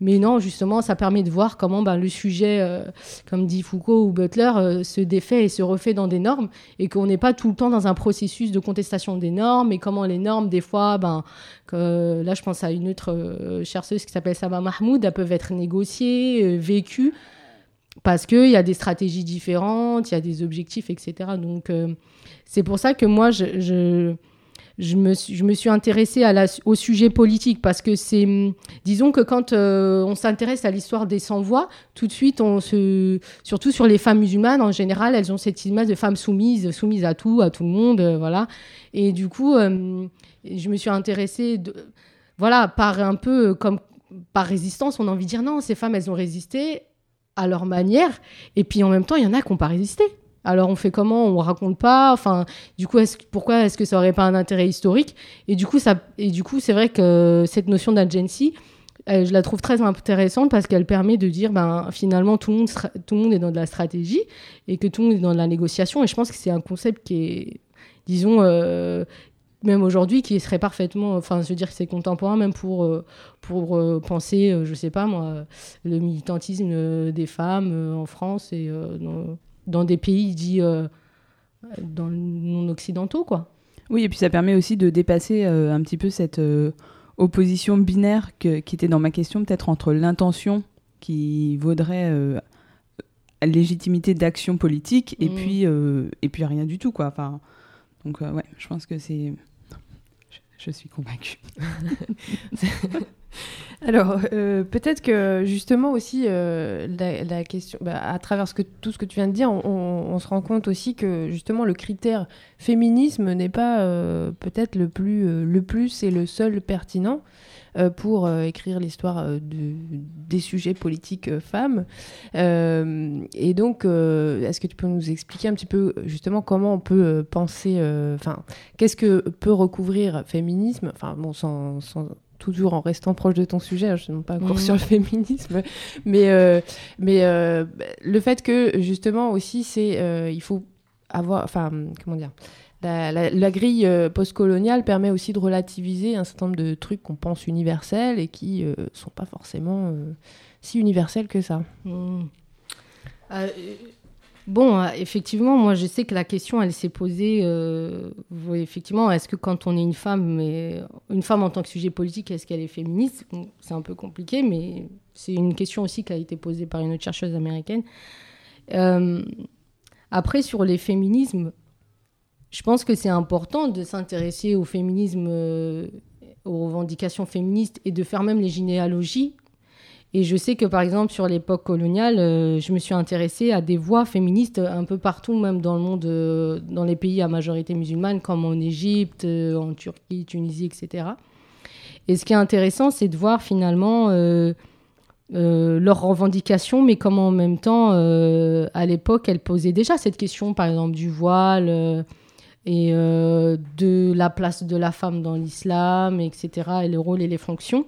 Mais non, justement, ça permet de voir comment ben, le sujet, euh, comme dit Foucault ou Butler, euh, se défait et se refait dans des normes et qu'on n'est pas tout le temps dans un processus de contestation des normes et comment les normes, des fois, ben, que, là, je pense à une autre euh, chercheuse qui s'appelle Saba Mahmoud, elles peuvent être négociées, euh, vécues, parce qu'il y a des stratégies différentes, il y a des objectifs, et cetera. Donc, euh, c'est pour ça que moi, je... je Je me, suis, je me suis intéressée à la, au sujet politique parce que c'est... Disons que quand euh, on s'intéresse à l'histoire des sans-voix, tout de suite, on se, surtout sur les femmes musulmanes, en général, elles ont cette image de femmes soumises, soumises à tout, à tout le monde, euh, voilà. Et du coup, euh, je me suis intéressée, de, voilà, par un peu comme par résistance, on a envie de dire non, ces femmes, elles ont résisté à leur manière. Et puis en même temps, il y en a qui n'ont pas résisté. Alors on fait comment? On raconte pas. Enfin, du coup, est-ce, pourquoi est-ce que ça aurait pas un intérêt historique? Et du coup, ça, et du coup, c'est vrai que cette notion d'agency, euh, je la trouve très intéressante parce qu'elle permet de dire, ben finalement, tout le monde, tout le monde est dans de la stratégie et que tout le monde est dans de la négociation. Et je pense que c'est un concept qui est, disons, euh, même aujourd'hui, qui serait parfaitement, enfin, je veux dire que c'est contemporain même pour euh, pour euh, penser, euh, je sais pas moi, le militantisme euh, des femmes euh, en France et euh, dans, dans des pays dits euh, dans non occidentaux, quoi. Oui, et puis ça permet aussi de dépasser euh, un petit peu cette euh, opposition binaire que, qui était dans ma question, peut-être entre l'intention qui vaudrait euh, légitimité d'action politique et, mmh. puis, euh, et puis rien du tout, quoi. Enfin, donc, euh, ouais, je pense que c'est... Je, je suis convaincue. Alors, euh, peut-être que justement aussi, euh, la, la question, bah, à travers ce que, tout ce que tu viens de dire, on, on, on se rend compte aussi que justement le critère féminisme n'est pas euh, peut-être le plus, euh, le plus et le seul pertinent euh, pour euh, écrire l'histoire euh, de, des sujets politiques euh, femmes. Euh, et donc, euh, est-ce que tu peux nous expliquer un petit peu justement comment on peut euh, penser, enfin, euh, qu'est-ce que peut recouvrir féminisme, enfin bon, sans, sans toujours en restant proche de ton sujet, je ne demande pas un cours mmh. sur le féminisme, mais, euh, mais euh, le fait que justement aussi, c'est, euh, il faut avoir, enfin, comment dire, la, la, la grille euh, postcoloniale permet aussi de relativiser un certain nombre de trucs qu'on pense universels et qui ne euh, sont pas forcément euh, si universels que ça. Mmh. Euh, Bon, effectivement, moi, je sais que la question, elle s'est posée, euh, effectivement, est-ce que quand on est une femme, mais une femme en tant que sujet politique, est-ce qu'elle est féministe? Bon, c'est un peu compliqué, mais c'est une question aussi qui a été posée par une autre chercheuse américaine. Euh, après, sur les féminismes, je pense que c'est important de s'intéresser au féminisme, euh, aux revendications féministes et de faire même les généalogies. Et je sais que, par exemple, sur l'époque coloniale, euh, je me suis intéressée à des voix féministes un peu partout, même dans le monde, euh, dans les pays à majorité musulmane, comme en Égypte, euh, en Turquie, Tunisie, et cetera. Et ce qui est intéressant, c'est de voir finalement euh, euh, leurs revendications, mais comment en même temps, euh, à l'époque, elles posaient déjà cette question, par exemple, du voile euh, et euh, de la place de la femme dans l'islam, et cetera, et le rôle et les fonctions.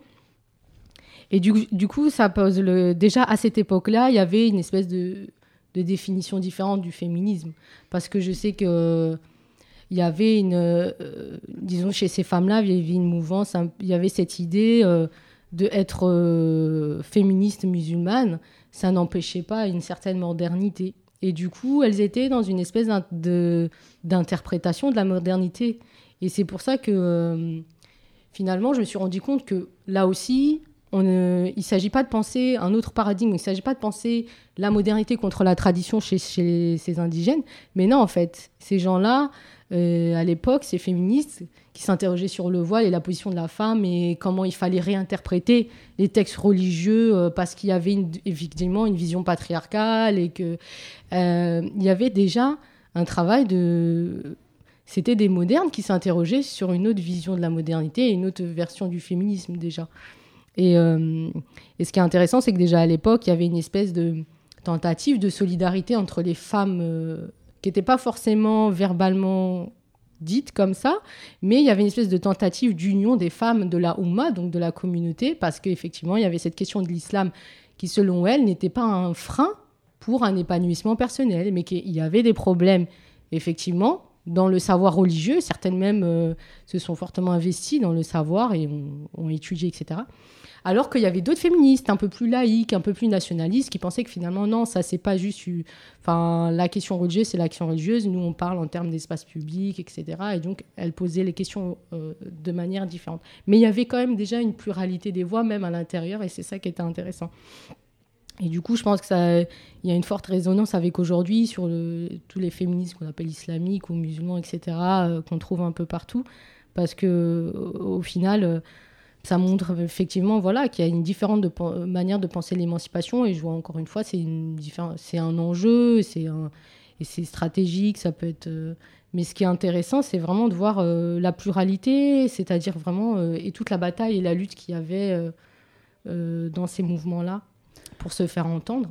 Et du, du coup, ça pose le... déjà à cette époque-là, il y avait une espèce de, de définition différente du féminisme. Parce que je sais qu'il euh, y avait une... Euh, disons, chez ces femmes-là, il y avait une mouvance, il y avait cette idée euh, d'être euh, féministe musulmane. Ça n'empêchait pas une certaine modernité. Et du coup, elles étaient dans une espèce de, d'interprétation de la modernité. Et c'est pour ça que, euh, finalement, je me suis rendu compte que là aussi... On ne, il ne s'agit pas de penser un autre paradigme, il ne s'agit pas de penser la modernité contre la tradition chez, chez ces indigènes, mais non, en fait, ces gens-là, euh, à l'époque, ces féministes qui s'interrogeaient sur le voile et la position de la femme et comment il fallait réinterpréter les textes religieux euh, parce qu'il y avait une, effectivement une vision patriarcale et qu'il euh, y avait déjà un travail de... C'était des modernes qui s'interrogeaient sur une autre vision de la modernité et une autre version du féminisme déjà. Et, euh, et ce qui est intéressant, c'est que déjà à l'époque, il y avait une espèce de tentative de solidarité entre les femmes euh, qui n'étaient pas forcément verbalement dites comme ça, mais il y avait une espèce de tentative d'union des femmes de la Oumma, donc de la communauté, parce qu'effectivement, il y avait cette question de l'islam qui, selon elle, n'était pas un frein pour un épanouissement personnel, mais qu'il y avait des problèmes, effectivement, dans le savoir religieux. Certaines même euh, se sont fortement investies dans le savoir et ont, ont étudié, et cetera. Alors qu'il y avait d'autres féministes un peu plus laïques, un peu plus nationalistes, qui pensaient que finalement, non, ça, c'est pas juste... Eu... Enfin, la question religieuse, c'est l'action religieuse. Nous, on parle en termes d'espace public, et cetera. Et donc, elles posaient les questions euh, de manière différente. Mais il y avait quand même déjà une pluralité des voix, même à l'intérieur, et c'est ça qui était intéressant. Et du coup, je pense qu'il y a une forte résonance avec aujourd'hui sur le, tous les féministes qu'on appelle islamiques ou musulmans, et cetera, euh, qu'on trouve un peu partout. Parce que, au final... Euh, ça montre effectivement voilà, qu'il y a une différente de pen- manière de penser l'émancipation. Et je vois encore une fois, c'est, une diffé- c'est un enjeu, c'est un, et c'est stratégique, ça peut être... Euh, mais ce qui est intéressant, c'est vraiment de voir euh, la pluralité, c'est-à-dire vraiment... Euh, et toute la bataille et la lutte qu'il y avait euh, euh, dans ces mouvements-là pour se faire entendre.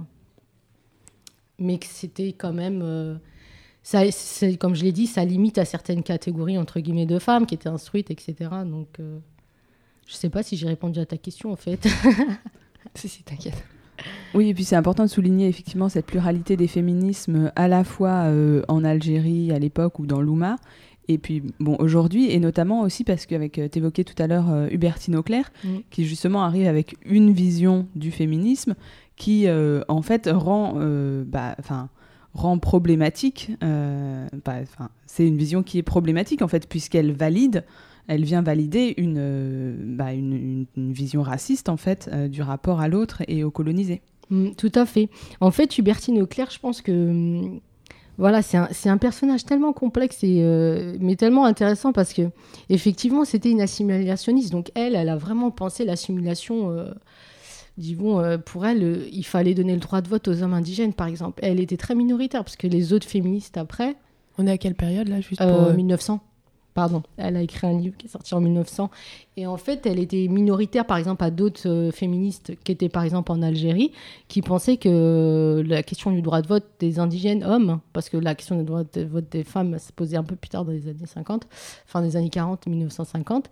Mais que c'était quand même... Euh, ça, c'est, comme je l'ai dit, ça limite à certaines catégories, entre guillemets, de femmes qui étaient instruites, et cetera. Donc... Euh, Je ne sais pas si j'ai répondu à ta question, en fait. Si, si, t'inquiète. Oui, et puis c'est important de souligner effectivement cette pluralité des féminismes à la fois euh, en Algérie à l'époque ou dans l'Oumma, et puis bon, aujourd'hui, et notamment aussi parce qu'avec, euh, t'évoquais tout à l'heure euh, Hubertine Auclair, mmh. qui justement arrive avec une vision du féminisme qui euh, en fait rend, euh, bah, rend problématique, euh, bah, c'est une vision qui est problématique en fait, puisqu'elle valide elle vient valider une, euh, bah une, une, une vision raciste en fait, euh, du rapport à l'autre et aux colonisés. Mmh, tout à fait. En fait, Hubertine Auclair, je pense que mmh, voilà, c'est un, c'est un personnage tellement complexe et euh, mais tellement intéressant parce que effectivement, c'était une assimilationniste. Donc elle, elle a vraiment pensé l'assimilation. Euh, disons, euh, pour elle, euh, il fallait donner le droit de vote aux hommes indigènes, par exemple. Elle était très minoritaire parce que les autres féministes après. On est à quelle période là, juste euh, pour euh... mille neuf cents. Pardon, elle a écrit un livre qui est sorti en mille neuf cents. Et en fait, elle était minoritaire, par exemple, à d'autres euh, féministes qui étaient, par exemple, en Algérie, qui pensaient que la question du droit de vote des indigènes hommes, parce que la question du droit de vote des femmes se posait un peu plus tard dans les années cinquante, fin des années quarante, mille neuf cent cinquante,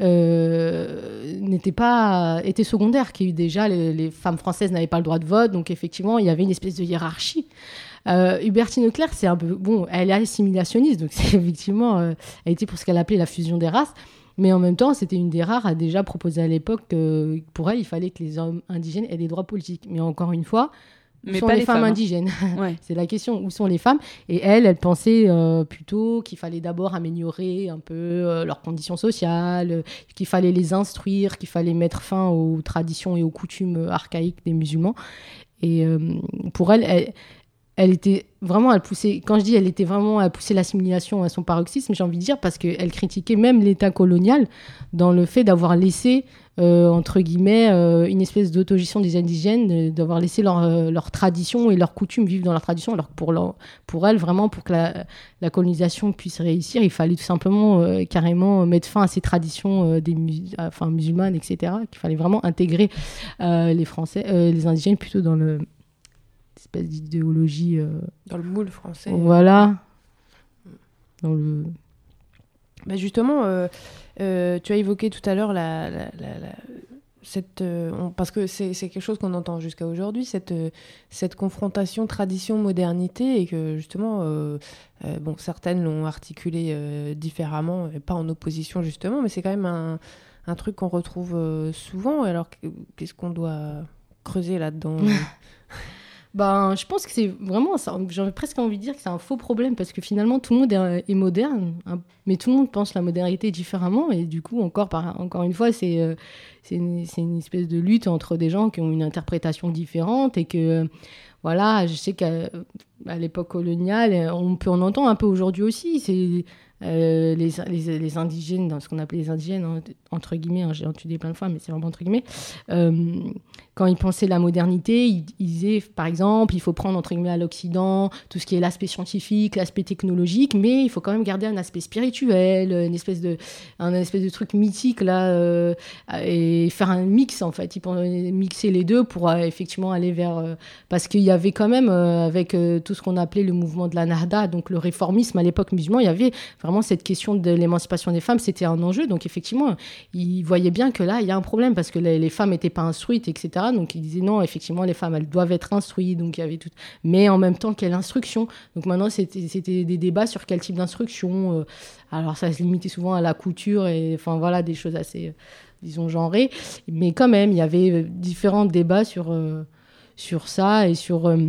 euh, n'était pas, était secondaire, qu'il y a eu déjà, les, les femmes françaises n'avaient pas le droit de vote, donc effectivement, il y avait une espèce de hiérarchie. Euh, Hubertine Auclair, c'est un peu bon, elle est assimilationniste, donc c'est effectivement, euh, elle était pour ce qu'elle appelait la fusion des races, mais en même temps, c'était une des rares à déjà proposer à l'époque que pour elle, il fallait que les hommes indigènes aient des droits politiques. Mais encore une fois, où mais sont pas les, les femmes, femmes indigènes hein. Ouais. C'est la question, où sont les femmes? Et elle, elle pensait euh, plutôt qu'il fallait d'abord améliorer un peu euh, leurs conditions sociales, euh, qu'il fallait les instruire, qu'il fallait mettre fin aux traditions et aux coutumes archaïques des musulmans. Et euh, pour elle, elle Elle était vraiment, elle poussait, quand je dis elle était vraiment, elle poussait l'assimilation à son paroxysme, j'ai envie de dire, parce qu'elle critiquait même l'État colonial dans le fait d'avoir laissé, euh, entre guillemets, euh, une espèce d'autogestion des indigènes, d'avoir laissé leur, euh, leur tradition et leurs coutumes vivre dans leur tradition. Alors que pour, leur, pour elle, vraiment, pour que la, la colonisation puisse réussir, il fallait tout simplement euh, carrément mettre fin à ces traditions euh, des mus- enfin, musulmanes, et cetera. Qu'il fallait vraiment intégrer euh, les Français, euh, les indigènes plutôt dans le... espèce d'idéologie euh... dans le moule français, voilà dans le bah justement euh, euh, tu as évoqué tout à l'heure la, la, la, la cette euh, on, parce que c'est, c'est quelque chose qu'on entend jusqu'à aujourd'hui, cette euh, cette confrontation tradition modernité, et que justement euh, euh, bon, certaines l'ont articulé euh, différemment et pas en opposition justement, mais c'est quand même un, un truc qu'on retrouve euh, souvent. Alors qu'est-ce qu'on doit creuser là-dedans? Ben, je pense que c'est vraiment, ça, j'aurais presque envie de dire que c'est un faux problème, parce que finalement tout le monde est, est moderne, hein, mais tout le monde pense la modernité différemment, et du coup encore, par, encore une fois c'est, euh, c'est, une, c'est une espèce de lutte entre des gens qui ont une interprétation différente, et que euh, voilà, je sais qu'à à l'époque coloniale, on peut en entendre un peu aujourd'hui aussi, c'est euh, les, les, les indigènes, dans ce qu'on appelait les indigènes, hein, entre guillemets, hein, j'ai entendu plein de fois, mais c'est vraiment entre guillemets, euh, quand ils pensaient la modernité, ils, ils disaient, par exemple, il faut prendre entre guillemets à l'Occident tout ce qui est l'aspect scientifique, l'aspect technologique, mais il faut quand même garder un aspect spirituel, une espèce de, un espèce de truc mythique là, euh, et faire un mix en fait. Ils pensaient mixer les deux pour euh, effectivement aller vers, euh, parce qu'il y avait quand même euh, avec euh, tout ce qu'on appelait le mouvement de la Nahda, donc le réformisme à l'époque musulman, il y avait vraiment vraiment cette question de l'émancipation des femmes, c'était un enjeu. Donc effectivement, ils voyaient bien que là, il y a un problème parce que les, les femmes n'étaient pas instruites, et cetera. Donc ils disaient non, effectivement, les femmes, elles doivent être instruites. Donc il y avait tout. Mais en même temps, quelle instruction? Donc maintenant, c'était, c'était des débats sur quel type d'instruction. Euh, alors ça se limitait souvent à la couture et enfin voilà, des choses assez, euh, disons, genrées. Mais quand même, il y avait différents débats sur, euh, sur ça et sur, euh,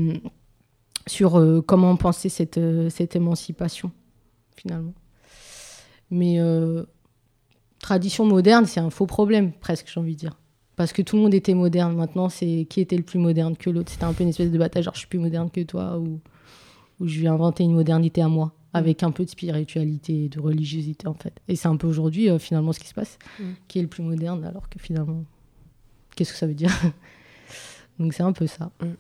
sur euh, comment penser cette, euh, cette émancipation, finalement. Mais euh, tradition moderne, c'est un faux problème, presque, j'ai envie de dire. Parce que tout le monde était moderne. Maintenant, c'est qui était le plus moderne que l'autre. C'était un peu une espèce de bataille, genre je suis plus moderne que toi, ou, ou je vais inventer une modernité à moi, avec un peu de spiritualité et de religiosité, en fait. Et c'est un peu aujourd'hui, euh, finalement, ce qui se passe, mm. qui est le plus moderne, alors que finalement, qu'est-ce que ça veut dire? Donc c'est un peu ça. Mm.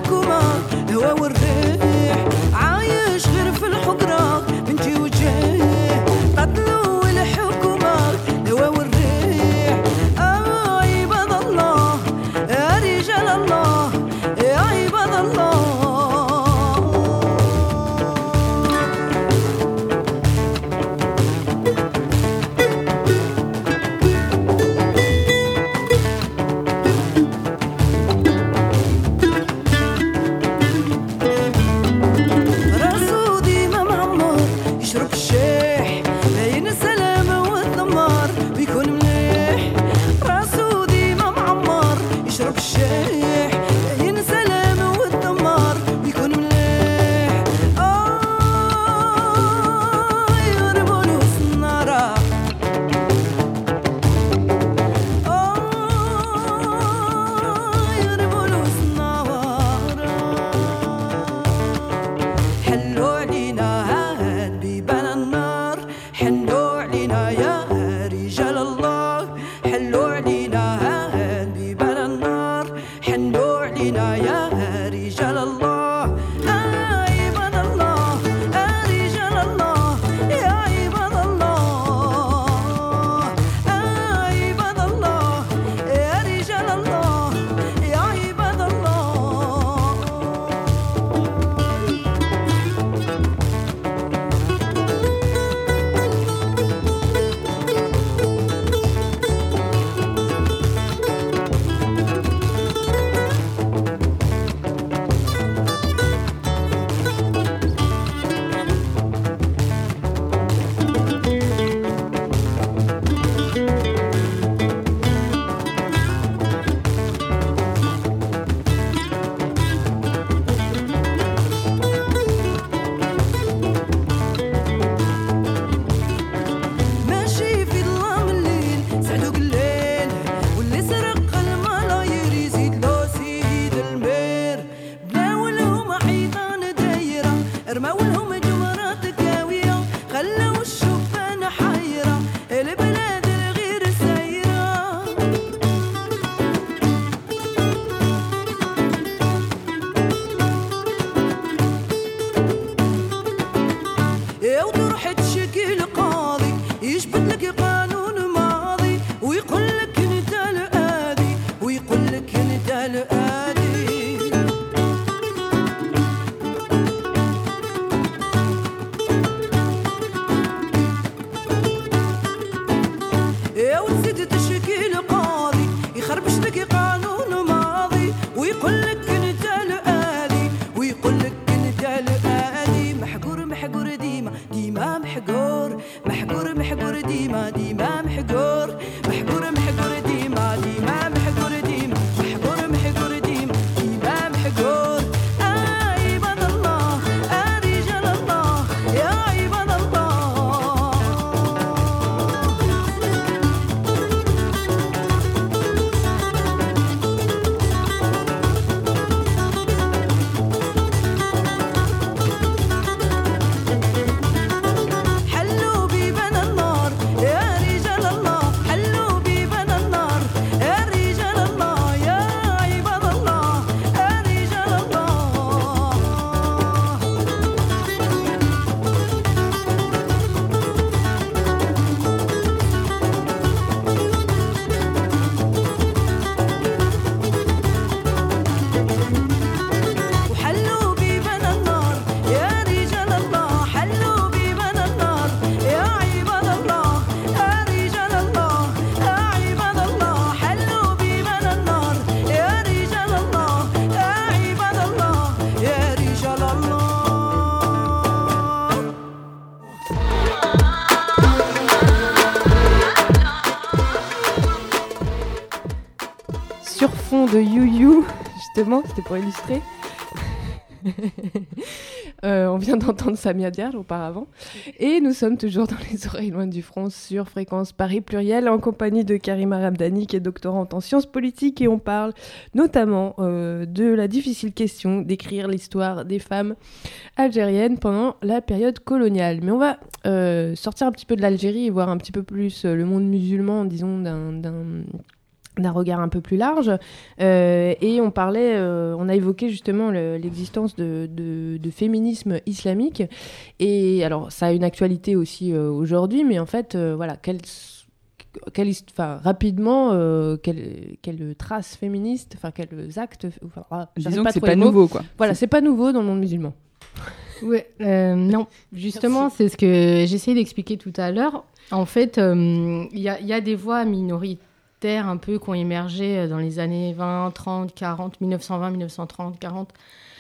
عايش غير في الحجرة بنتي وجهي de You You, justement, c'était pour illustrer. euh, on vient d'entendre Samia Diarra auparavant. Et nous sommes toujours dans les oreilles loin du front sur Fréquence Paris Pluriel en compagnie de Karima Ramdani qui est doctorante en sciences politiques et on parle notamment euh, de la difficile question d'écrire l'histoire des femmes algériennes pendant la période coloniale. Mais on va euh, sortir un petit peu de l'Algérie et voir un petit peu plus euh, le monde musulman, disons, d'un... d'un d'un regard un peu plus large, euh, et on parlait, euh, on a évoqué justement le, l'existence de, de, de féminisme islamique, et alors ça a une actualité aussi euh, aujourd'hui, mais en fait, euh, voilà, quelle, quelle, enfin, rapidement, euh, quelles quelle traces féministes, enfin, quels actes, enfin, disons pas que c'est pas nouveau, quoi. Voilà, c'est pas nouveau dans le monde musulman. Ouais, euh, non, justement, Merci. C'est ce que j'essayais d'expliquer tout à l'heure. En fait, il euh, y, y a des voix minoritaires un peu qui ont émergé dans les années vingt, trente, quarante, mille neuf cent vingt, mille neuf cent trente, quarante,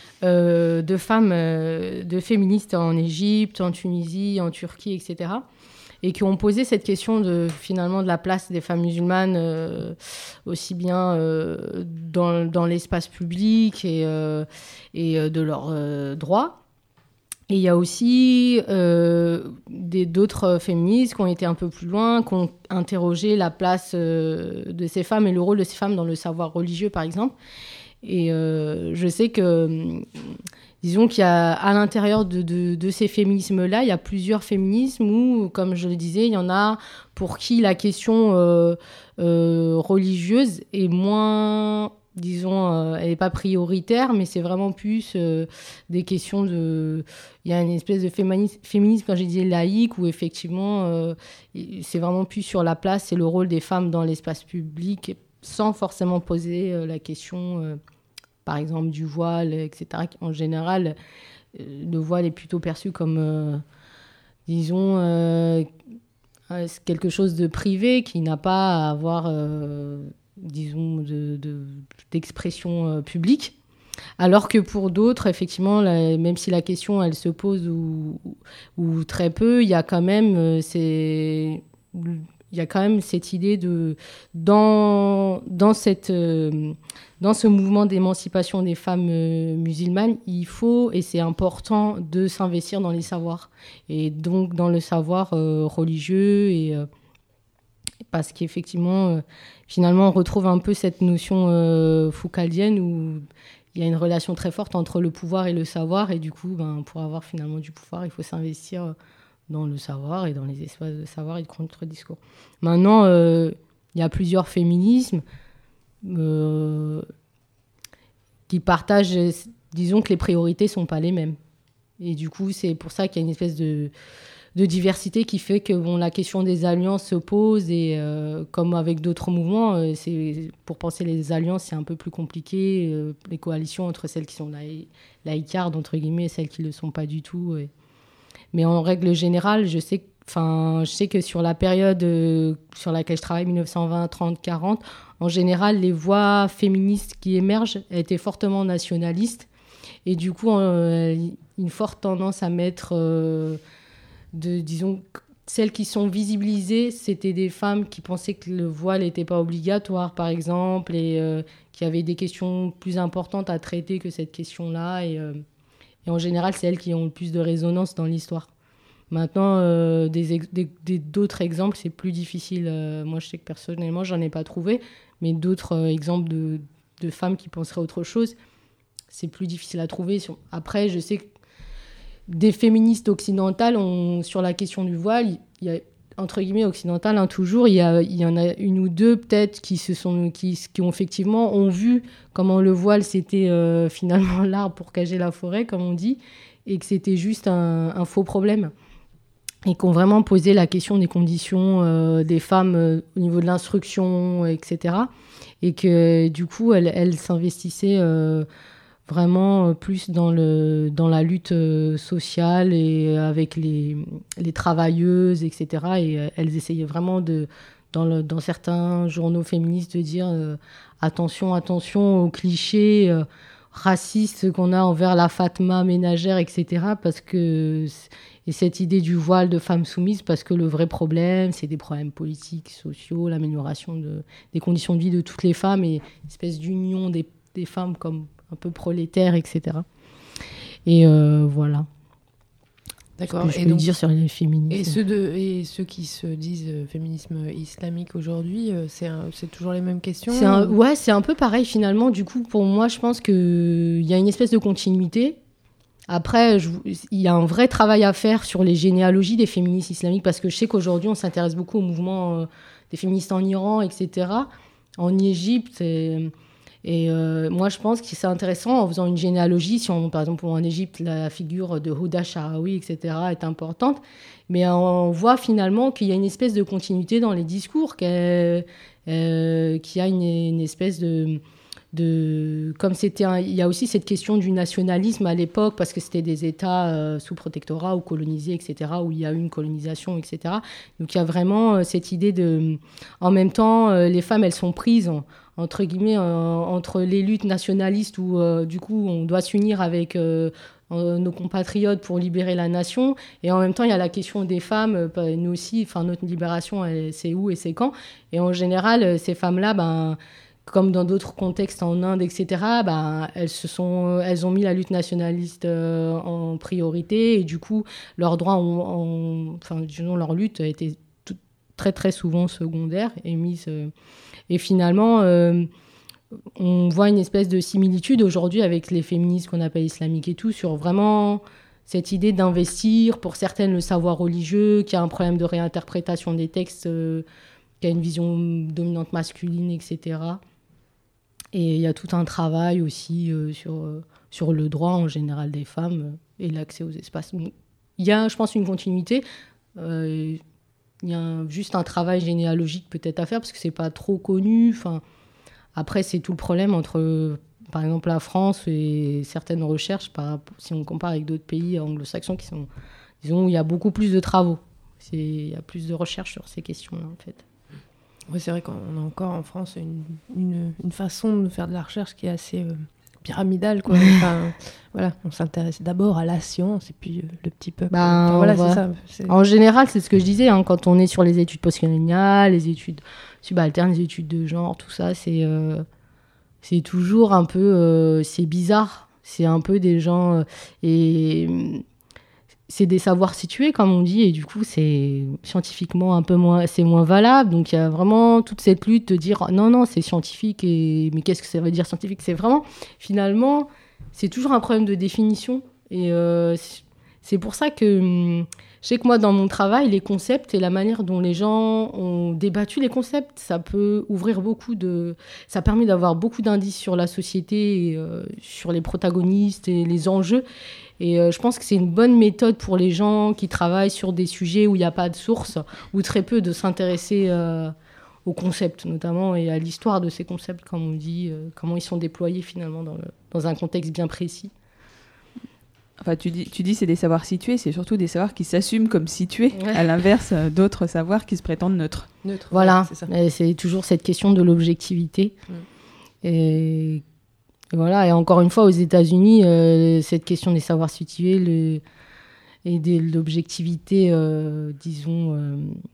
euh, de femmes, euh, de féministes en Égypte, en Tunisie, en Turquie, et cetera. Et qui ont posé cette question de, finalement, de la place des femmes musulmanes, euh, aussi bien euh, dans, dans l'espace public et, euh, et de leurs euh, droits. Et il y a aussi euh, des, d'autres féministes qui ont été un peu plus loin, qui ont interrogé la place euh, de ces femmes et le rôle de ces femmes dans le savoir religieux, par exemple. Et euh, je sais que, disons qu'il y a à l'intérieur de, de, de ces féminismes-là, il y a plusieurs féminismes où, comme je le disais, il y en a pour qui la question euh, euh, religieuse est moins... disons, euh, elle n'est pas prioritaire, mais c'est vraiment plus euh, des questions de... Il y a une espèce de féminisme, féminisme quand j'ai dit laïque, où effectivement, euh, c'est vraiment plus sur la place et le rôle des femmes dans l'espace public, sans forcément poser euh, la question, euh, par exemple, du voile, et cetera. En général, euh, le voile est plutôt perçu comme, euh, disons... Euh, quelque chose de privé qui n'a pas à avoir... Euh, disons, de, de, d'expression euh, publique. Alors que pour d'autres, effectivement, la, même si la question, elle se pose ou, ou, ou très peu, il y a quand même, euh, c'est, il y a quand même cette idée de... Dans, dans, cette, euh, dans ce mouvement d'émancipation des femmes euh, musulmanes, il faut, et c'est important, de s'investir dans les savoirs. Et donc, dans le savoir euh, religieux et... Euh, parce qu'effectivement, euh, finalement, on retrouve un peu cette notion euh, foucaldienne où il y a une relation très forte entre le pouvoir et le savoir. Et du coup, ben, pour avoir finalement du pouvoir, il faut s'investir dans le savoir et dans les espaces de savoir et de contre-discours. Maintenant, euh, il y a plusieurs féminismes euh, qui partagent, disons que les priorités ne sont pas les mêmes. Et du coup, c'est pour ça qu'il y a une espèce de... de diversité qui fait que bon, la question des alliances se pose et euh, comme avec d'autres mouvements, euh, c'est, pour penser les alliances, c'est un peu plus compliqué. Euh, les coalitions entre celles qui sont laï- laïcardes, entre guillemets, et celles qui ne le sont pas du tout. Et... Mais en règle générale, je sais, je sais que sur la période euh, sur laquelle je travaille, mille neuf cent vingt, trente, quarante, en général, les voix féministes qui émergent étaient fortement nationalistes. Et du coup, euh, une forte tendance à mettre... Euh, de, disons, celles qui sont visibilisées, c'était des femmes qui pensaient que le voile n'était pas obligatoire, par exemple, et euh, qui avaient des questions plus importantes à traiter que cette question-là. Et, euh, et en général, c'est elles qui ont le plus de résonance dans l'histoire. Maintenant, euh, des ex- des, des, d'autres exemples, c'est plus difficile. Euh, moi, je sais que personnellement, j'en ai pas trouvé, mais d'autres euh, exemples de, de femmes qui penseraient autre chose, c'est plus difficile à trouver. Après, je sais que des féministes occidentales, on, sur la question du voile, il y a, entre guillemets, occidentales, hein, toujours, il y, a, il y en a une ou deux peut-être qui, se sont, qui, qui ont effectivement ont vu comment le voile, c'était euh, finalement l'arbre pour cacher la forêt, comme on dit, et que c'était juste un, un faux problème. Et qui ont vraiment posé la question des conditions euh, des femmes euh, au niveau de l'instruction, et cetera. Et que du coup, elles, elles s'investissaient... Euh, vraiment plus dans, le, dans la lutte sociale et avec les, les travailleuses, et cetera. Et elles essayaient vraiment, de, dans, le, dans certains journaux féministes, de dire euh, attention, attention aux clichés, euh, raciste qu'on a envers la Fatma ménagère, et cetera. Parce que, et cette idée du voile de femme soumise, parce que le vrai problème, c'est des problèmes politiques, sociaux, l'amélioration de, des conditions de vie de toutes les femmes et une espèce d'union des, des femmes comme un peu prolétaires, et cetera. Et euh, voilà. D'accord. Ce que je et peux donc, dire sur les féministes. Et ceux, de, et ceux qui se disent euh, féminisme islamique aujourd'hui, euh, c'est, un, c'est toujours les mêmes questions c'est un, Ouais, c'est un peu pareil finalement. Du coup, pour moi, je pense qu'il y a une espèce de continuité. Après, je, il y a un vrai travail à faire sur les généalogies des féministes islamiques, parce que je sais qu'aujourd'hui, on s'intéresse beaucoup au mouvement euh, des féministes en Iran, et cetera, en Égypte. Et, et euh, moi, je pense que c'est intéressant en faisant une généalogie. Si on, par exemple, en Égypte, la figure de Houda Sha'rawi, et cetera, est importante. Mais on voit finalement qu'il y a une espèce de continuité dans les discours, qu'il, euh, qu'il y a une, une espèce de... De, comme c'était un, il y a aussi cette question du nationalisme à l'époque, parce que c'était des États euh, sous protectorat ou colonisés, et cetera, où il y a eu une colonisation, et cetera. Donc il y a vraiment euh, cette idée de... En même temps, euh, les femmes, elles sont prises, en, entre guillemets, euh, entre les luttes nationalistes où, euh, du coup, on doit s'unir avec... Euh, nos compatriotes pour libérer la nation, et en même temps il y a la question des femmes. Nous aussi, enfin notre libération, elle, c'est où et c'est quand, et en général ces femmes-là, ben, comme dans d'autres contextes en Inde, et cetera, ben, elles, se sont, elles ont mis la lutte nationaliste euh, en priorité, et du coup leurs droits, ont, ont, enfin disons, leur lutte a été tout, très très souvent secondaire et mise, euh, et finalement euh, on voit une espèce de similitude aujourd'hui avec les féministes qu'on appelle islamiques et tout, sur vraiment cette idée d'investir, pour certaines, le savoir religieux, qui a un problème de réinterprétation des textes, euh, qui a une vision dominante masculine, et cetera. Et il y a tout un travail aussi euh, sur, euh, sur le droit en général des femmes euh, et l'accès aux espaces. Il y a, je pense, une continuité. Euh, il y a un, juste un travail généalogique peut-être à faire, parce que c'est pas trop connu. Enfin... Après, c'est tout le problème entre, par exemple, la France et certaines recherches, par, si on compare avec d'autres pays anglo-saxons, qui sont, disons, où il y a beaucoup plus de travaux. C'est, il y a plus de recherches sur ces questions-là, en fait. Oui, c'est vrai qu'on a encore en France une, une, une façon de faire de la recherche qui est assez euh, pyramidale, quoi. Enfin, voilà, on s'intéresse d'abord à la science et puis euh, le petit peuple. Ben, enfin, voilà, voilà. c'est ça. C'est... En général, c'est ce que je disais, hein, quand on est sur les études postcoloniales, les études subalternes, les études de genre, tout ça, c'est, euh, c'est toujours un peu... Euh, c'est bizarre. C'est un peu des gens... Euh, et c'est des savoirs situés, comme on dit, et du coup, c'est scientifiquement un peu moins... C'est moins valable. Donc, il y a vraiment toute cette lutte de dire « Non, non, c'est scientifique, et... mais qu'est-ce que ça veut dire scientifique ?» C'est vraiment... Finalement, c'est toujours un problème de définition. Et euh, c'est pour ça que... Je sais que moi, dans mon travail, les concepts et la manière dont les gens ont débattu les concepts, ça peut ouvrir beaucoup de... Ça permet d'avoir beaucoup d'indices sur la société, et, euh, sur les protagonistes et les enjeux. Et euh, je pense que c'est une bonne méthode pour les gens qui travaillent sur des sujets où il n'y a pas de source, ou très peu, de s'intéresser euh, aux concepts, notamment, et à l'histoire de ces concepts, comme on dit, euh, comment ils sont déployés, finalement, dans, le, dans un contexte bien précis. Enfin, tu dis, tu dis c'est des savoirs situés, c'est surtout des savoirs qui s'assument comme situés, ouais. à l'inverse d'autres savoirs qui se prétendent neutres. Neutre, voilà, ouais, c'est ça. Et c'est toujours cette question de l'objectivité. Mm. Et, et voilà, et encore une fois, aux États-Unis, euh, cette question des savoirs situés le, et de l'objectivité, euh, disons, euh,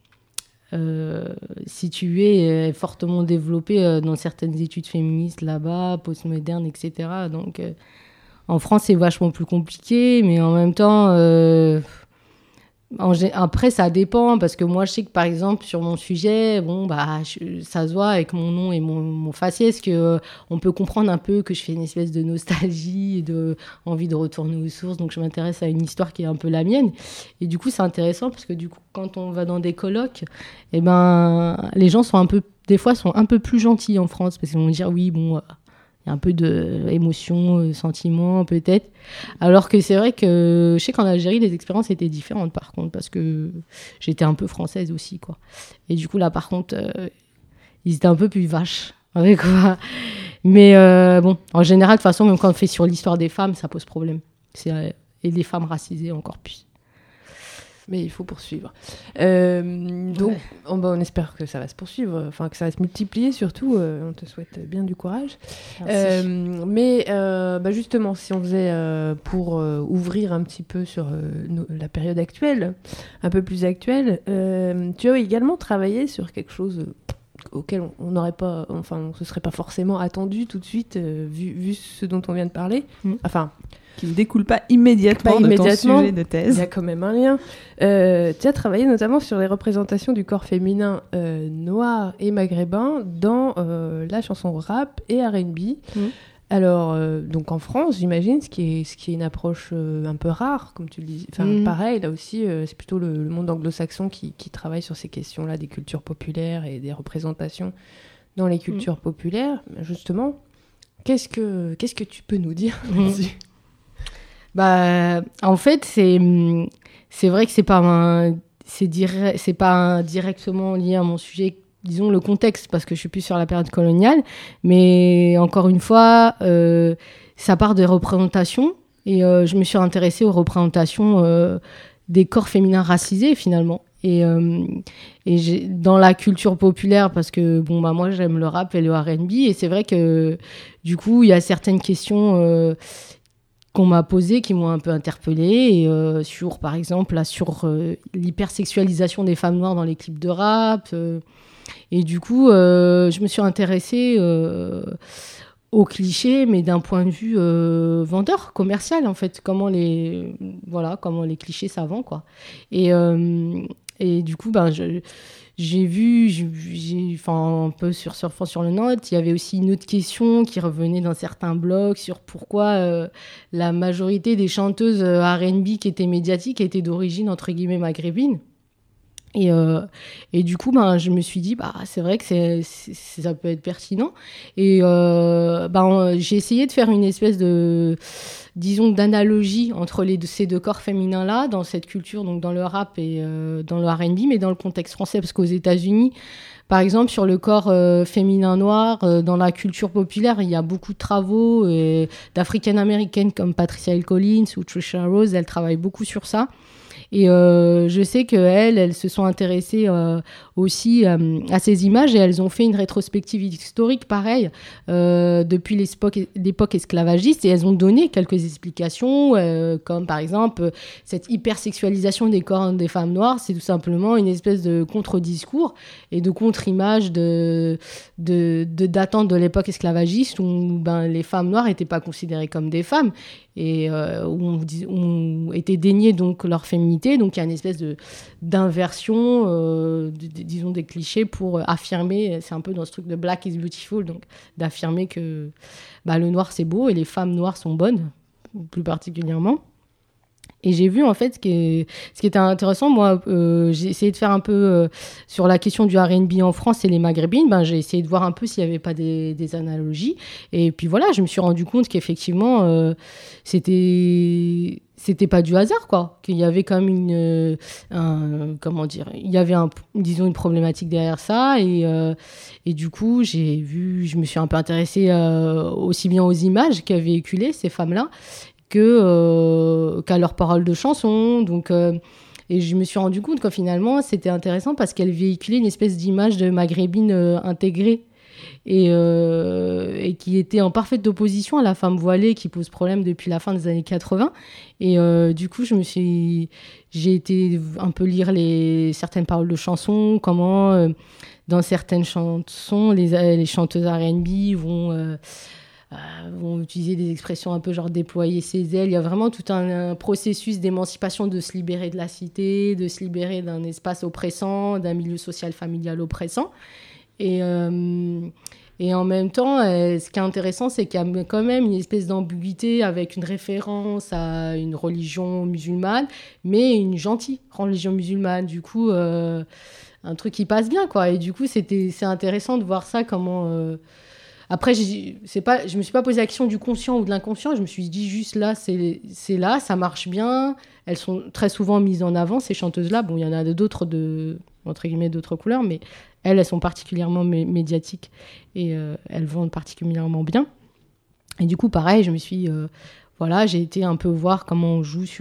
euh, située, est fortement développée euh, dans certaines études féministes là-bas, postmodernes, et cetera. Donc... Euh, En France, c'est vachement plus compliqué, mais en même temps, euh, en gé- après, ça dépend, parce que moi, je sais que, par exemple, sur mon sujet, bon, bah, je, ça se voit avec mon nom et mon, mon faciès que euh, on peut comprendre un peu que je fais une espèce de nostalgie et de envie de retourner aux sources, donc je m'intéresse à une histoire qui est un peu la mienne. Et du coup, c'est intéressant, parce que du coup, quand on va dans des colloques, eh ben, les gens sont un peu, des fois, sont un peu plus gentils en France, parce qu'ils vont dire, oui, bon... Euh, il y a un peu d'émotion, de sentiment peut-être. Alors que c'est vrai que je sais qu'en Algérie, les expériences étaient différentes par contre, parce que j'étais un peu française aussi, quoi. Et du coup, là, par contre, euh, ils étaient un peu plus vaches avec quoi. Mais euh, bon, en général, de toute façon, même quand on fait sur l'histoire des femmes, ça pose problème. C'est, euh, et les femmes racisées encore plus. mais il faut poursuivre. Euh, donc, ouais. on, bah, on espère que ça va se poursuivre, enfin que ça va se multiplier surtout. Euh, on te souhaite bien du courage. Euh, mais euh, bah, justement, si on faisait euh, pour euh, ouvrir un petit peu sur euh, no- la période actuelle, un peu plus actuelle, euh, tu as également travaillé sur quelque chose auquel on n'aurait pas, enfin, on se serait pas forcément attendu tout de suite, euh, vu, vu ce dont on vient de parler. Mmh. Enfin. Qui ne découle pas immédiatement, pas immédiatement de ton sujet de thèse. Il y a quand même un lien. Euh, tu as travaillé notamment sur les représentations du corps féminin euh, noir et maghrébin dans euh, la chanson rap et R and B. Mmh. Alors, euh, donc en France, j'imagine, ce qui est, ce qui est une approche euh, un peu rare, comme tu le dis. Enfin, mmh. pareil, là aussi, euh, c'est plutôt le, le monde anglo-saxon qui, qui travaille sur ces questions-là, des cultures populaires et des représentations dans les cultures mmh. populaires. Justement, qu'est-ce que, qu'est-ce que tu peux nous dire mmh. là-dessus ? Bah, en fait, c'est, c'est vrai que c'est pas, un, c'est, dire, c'est pas un directement lié à mon sujet, disons le contexte, parce que je suis plus sur la période coloniale, mais encore une fois, euh, ça part des représentations, et euh, je me suis intéressée aux représentations euh, des corps féminins racisés, finalement. Et, euh, et j'ai, dans la culture populaire, parce que bon, bah, moi, j'aime le rap et le R and B, et c'est vrai que, du coup, il y a certaines questions... Euh, qu'on m'a posé, qui m'ont un peu interpellée, et euh, sur, par exemple, là, sur euh, l'hypersexualisation des femmes noires dans les clips de rap. Euh, et du coup, euh, je me suis intéressée euh, aux clichés, mais d'un point de vue euh, vendeur, commercial, en fait. Comment les, voilà, comment les clichés, ça vend, quoi. Et, euh, et du coup, ben, je... J'ai vu, j'ai, j'ai, enfin, un peu sur Surfant sur le Net, il y avait aussi une autre question qui revenait dans certains blogs sur pourquoi euh, la majorité des chanteuses R and B qui étaient médiatiques étaient d'origine, entre guillemets, maghrébine. Et, euh, et du coup, ben, je me suis dit, bah, c'est vrai que c'est, c'est, ça peut être pertinent. Et euh, ben, j'ai essayé de faire une espèce de, disons, d'analogie entre les, ces deux corps féminins-là, dans cette culture, donc dans le rap et euh, dans le R and B, mais dans le contexte français, parce qu'aux États-Unis, par exemple, sur le corps euh, féminin noir, euh, dans la culture populaire, il y a beaucoup de travaux euh, d'Africaines-Américaines comme Patricia Hill Collins ou Trisha Rose, elles travaillent beaucoup sur ça. Et euh, je sais qu'elles, elles se sont intéressées euh, aussi euh, à ces images, et elles ont fait une rétrospective historique, pareil, euh, depuis l'époque, l'époque esclavagiste, et elles ont donné quelques explications, euh, comme par exemple, cette hypersexualisation des corps des femmes noires, c'est tout simplement une espèce de contre-discours et de contre-image de, de, de datant de l'époque esclavagiste, où ben, les femmes noires n'étaient pas considérées comme des femmes, et euh, où on, on était dénié donc leur féminité. Donc il y a une espèce de, d'inversion, euh, de, de, disons des clichés pour affirmer, c'est un peu dans ce truc de Black is beautiful, donc d'affirmer que bah, le noir c'est beau et les femmes noires sont bonnes, plus particulièrement. Et j'ai vu, en fait, ce qui, est, ce qui était intéressant, moi, euh, j'ai essayé de faire un peu euh, sur la question du R and B en France et les maghrébines, ben, j'ai essayé de voir un peu s'il n'y avait pas des, des analogies. Et puis voilà, je me suis rendu compte qu'effectivement, euh, c'était... c'était pas du hasard, quoi. Qu'il y avait quand même une... Un, comment dire... Il y avait, un, disons, une problématique derrière ça. Et, euh, et du coup, j'ai vu... Je me suis un peu intéressée euh, aussi bien aux images qu'à véhiculer ces femmes-là, que, euh, qu'à leurs paroles de chansons. Donc, euh, et je me suis rendu compte que finalement, c'était intéressant parce qu'elle véhiculait une espèce d'image de maghrébine euh, intégrée et, euh, et qui était en parfaite opposition à la femme voilée qui pose problème depuis la fin des années quatre-vingts. Et euh, du coup, je me suis, j'ai été un peu lire les, certaines paroles de chansons, comment euh, dans certaines chansons, les, les chanteuses R and B vont... Euh, Euh, vont utiliser des expressions un peu genre déployer ses ailes. Il y a vraiment tout un, un processus d'émancipation, de se libérer de la cité, de se libérer d'un espace oppressant, d'un milieu social familial oppressant. Et, euh, et en même temps, euh, ce qui est intéressant, c'est qu'il y a quand même une espèce d'ambiguïté avec une référence à une religion musulmane, mais une gentille religion musulmane. Du coup, euh, un truc qui passe bien, quoi. Et du coup, c'était, c'est intéressant de voir ça, comment... Euh, Après, c'est pas, je me suis pas posé la question du conscient ou de l'inconscient. Je me suis dit juste là, c'est, c'est là, ça marche bien. Elles sont très souvent mises en avant, ces chanteuses-là. Bon, il y en a d'autres, de, entre guillemets, d'autres couleurs, mais elles, elles sont particulièrement mé- médiatiques et euh, elles vendent particulièrement bien. Et du coup, pareil, je me suis... Euh, voilà, j'ai été un peu voir comment on joue sur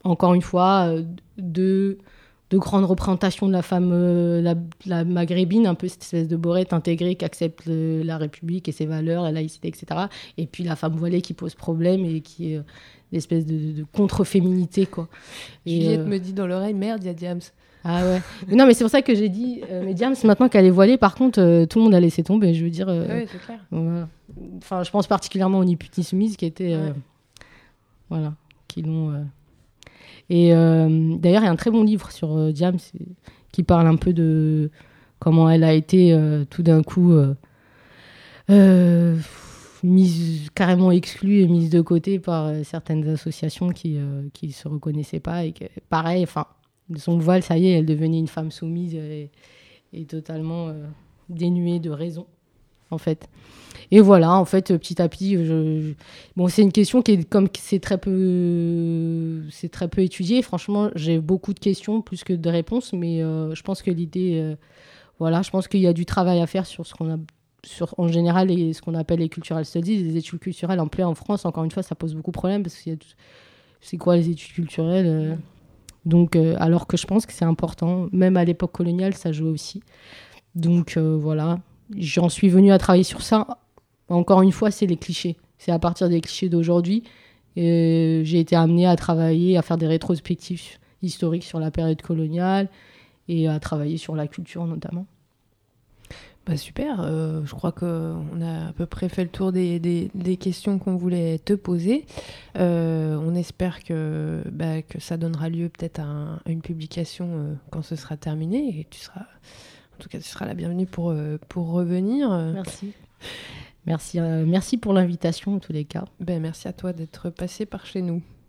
encore une fois, euh, de, de grandes représentations de la femme euh, la, la maghrébine, un peu cette espèce de borette intégrée qui accepte le, la République et ses valeurs, la laïcité, et cetera. Et puis la femme voilée qui pose problème et qui est euh, l'espèce de, de, de contre-féminité, quoi. Et, Juliette euh, me dit dans l'oreille, merde, il y a Diams. Ah ouais. Non, mais c'est pour ça que j'ai dit, euh, mais Diams, maintenant qu'elle est voilée, par contre, euh, tout le monde a laissé tomber. Je veux dire. Euh, Oui, c'est clair. voilà. Enfin, je pense particulièrement aux Ni Putes Ni Soumises qui étaient. Euh, Ouais. Voilà. Qui l'ont. Euh... Et euh, d'ailleurs, il y a un très bon livre sur euh, Diams qui parle un peu de comment elle a été euh, tout d'un coup euh, euh, mise, carrément exclue et mise de côté par euh, certaines associations qui ne euh, qui se reconnaissaient pas. Et que, pareil, enfin. De son voile, ça y est, elle devenait une femme soumise et, et totalement euh, dénuée de raison, en fait. Et voilà, en fait, petit à petit, je, je... bon, c'est une question qui est comme c'est très peu, c'est très peu étudié. Franchement, j'ai beaucoup de questions plus que de réponses, mais euh, je pense que l'idée, euh, voilà, je pense qu'il y a du travail à faire sur ce qu'on a, sur en général, les, ce qu'on appelle les cultural studies, les études culturelles en plein en France. Encore une fois, ça pose beaucoup de problèmes parce qu'il y a, c'est quoi les études culturelles euh... Donc, euh, alors que je pense que c'est important, même à l'époque coloniale, ça jouait aussi. Donc euh, voilà, j'en suis venue à travailler sur ça. Encore une fois, c'est les clichés. C'est à partir des clichés d'aujourd'hui. Et j'ai été amenée à travailler, à faire des rétrospectives historiques sur la période coloniale et à travailler sur la culture notamment. Bah super, euh, je crois qu'on a à peu près fait le tour des, des, des questions qu'on voulait te poser. Euh, on espère que, bah, que ça donnera lieu peut-être à, un, à une publication euh, quand ce sera terminé. Et tu seras, en tout cas, tu seras la bienvenue pour, euh, pour revenir. Merci. Merci, euh, merci pour l'invitation en tous les cas. Ben, merci à toi d'être passé par chez nous.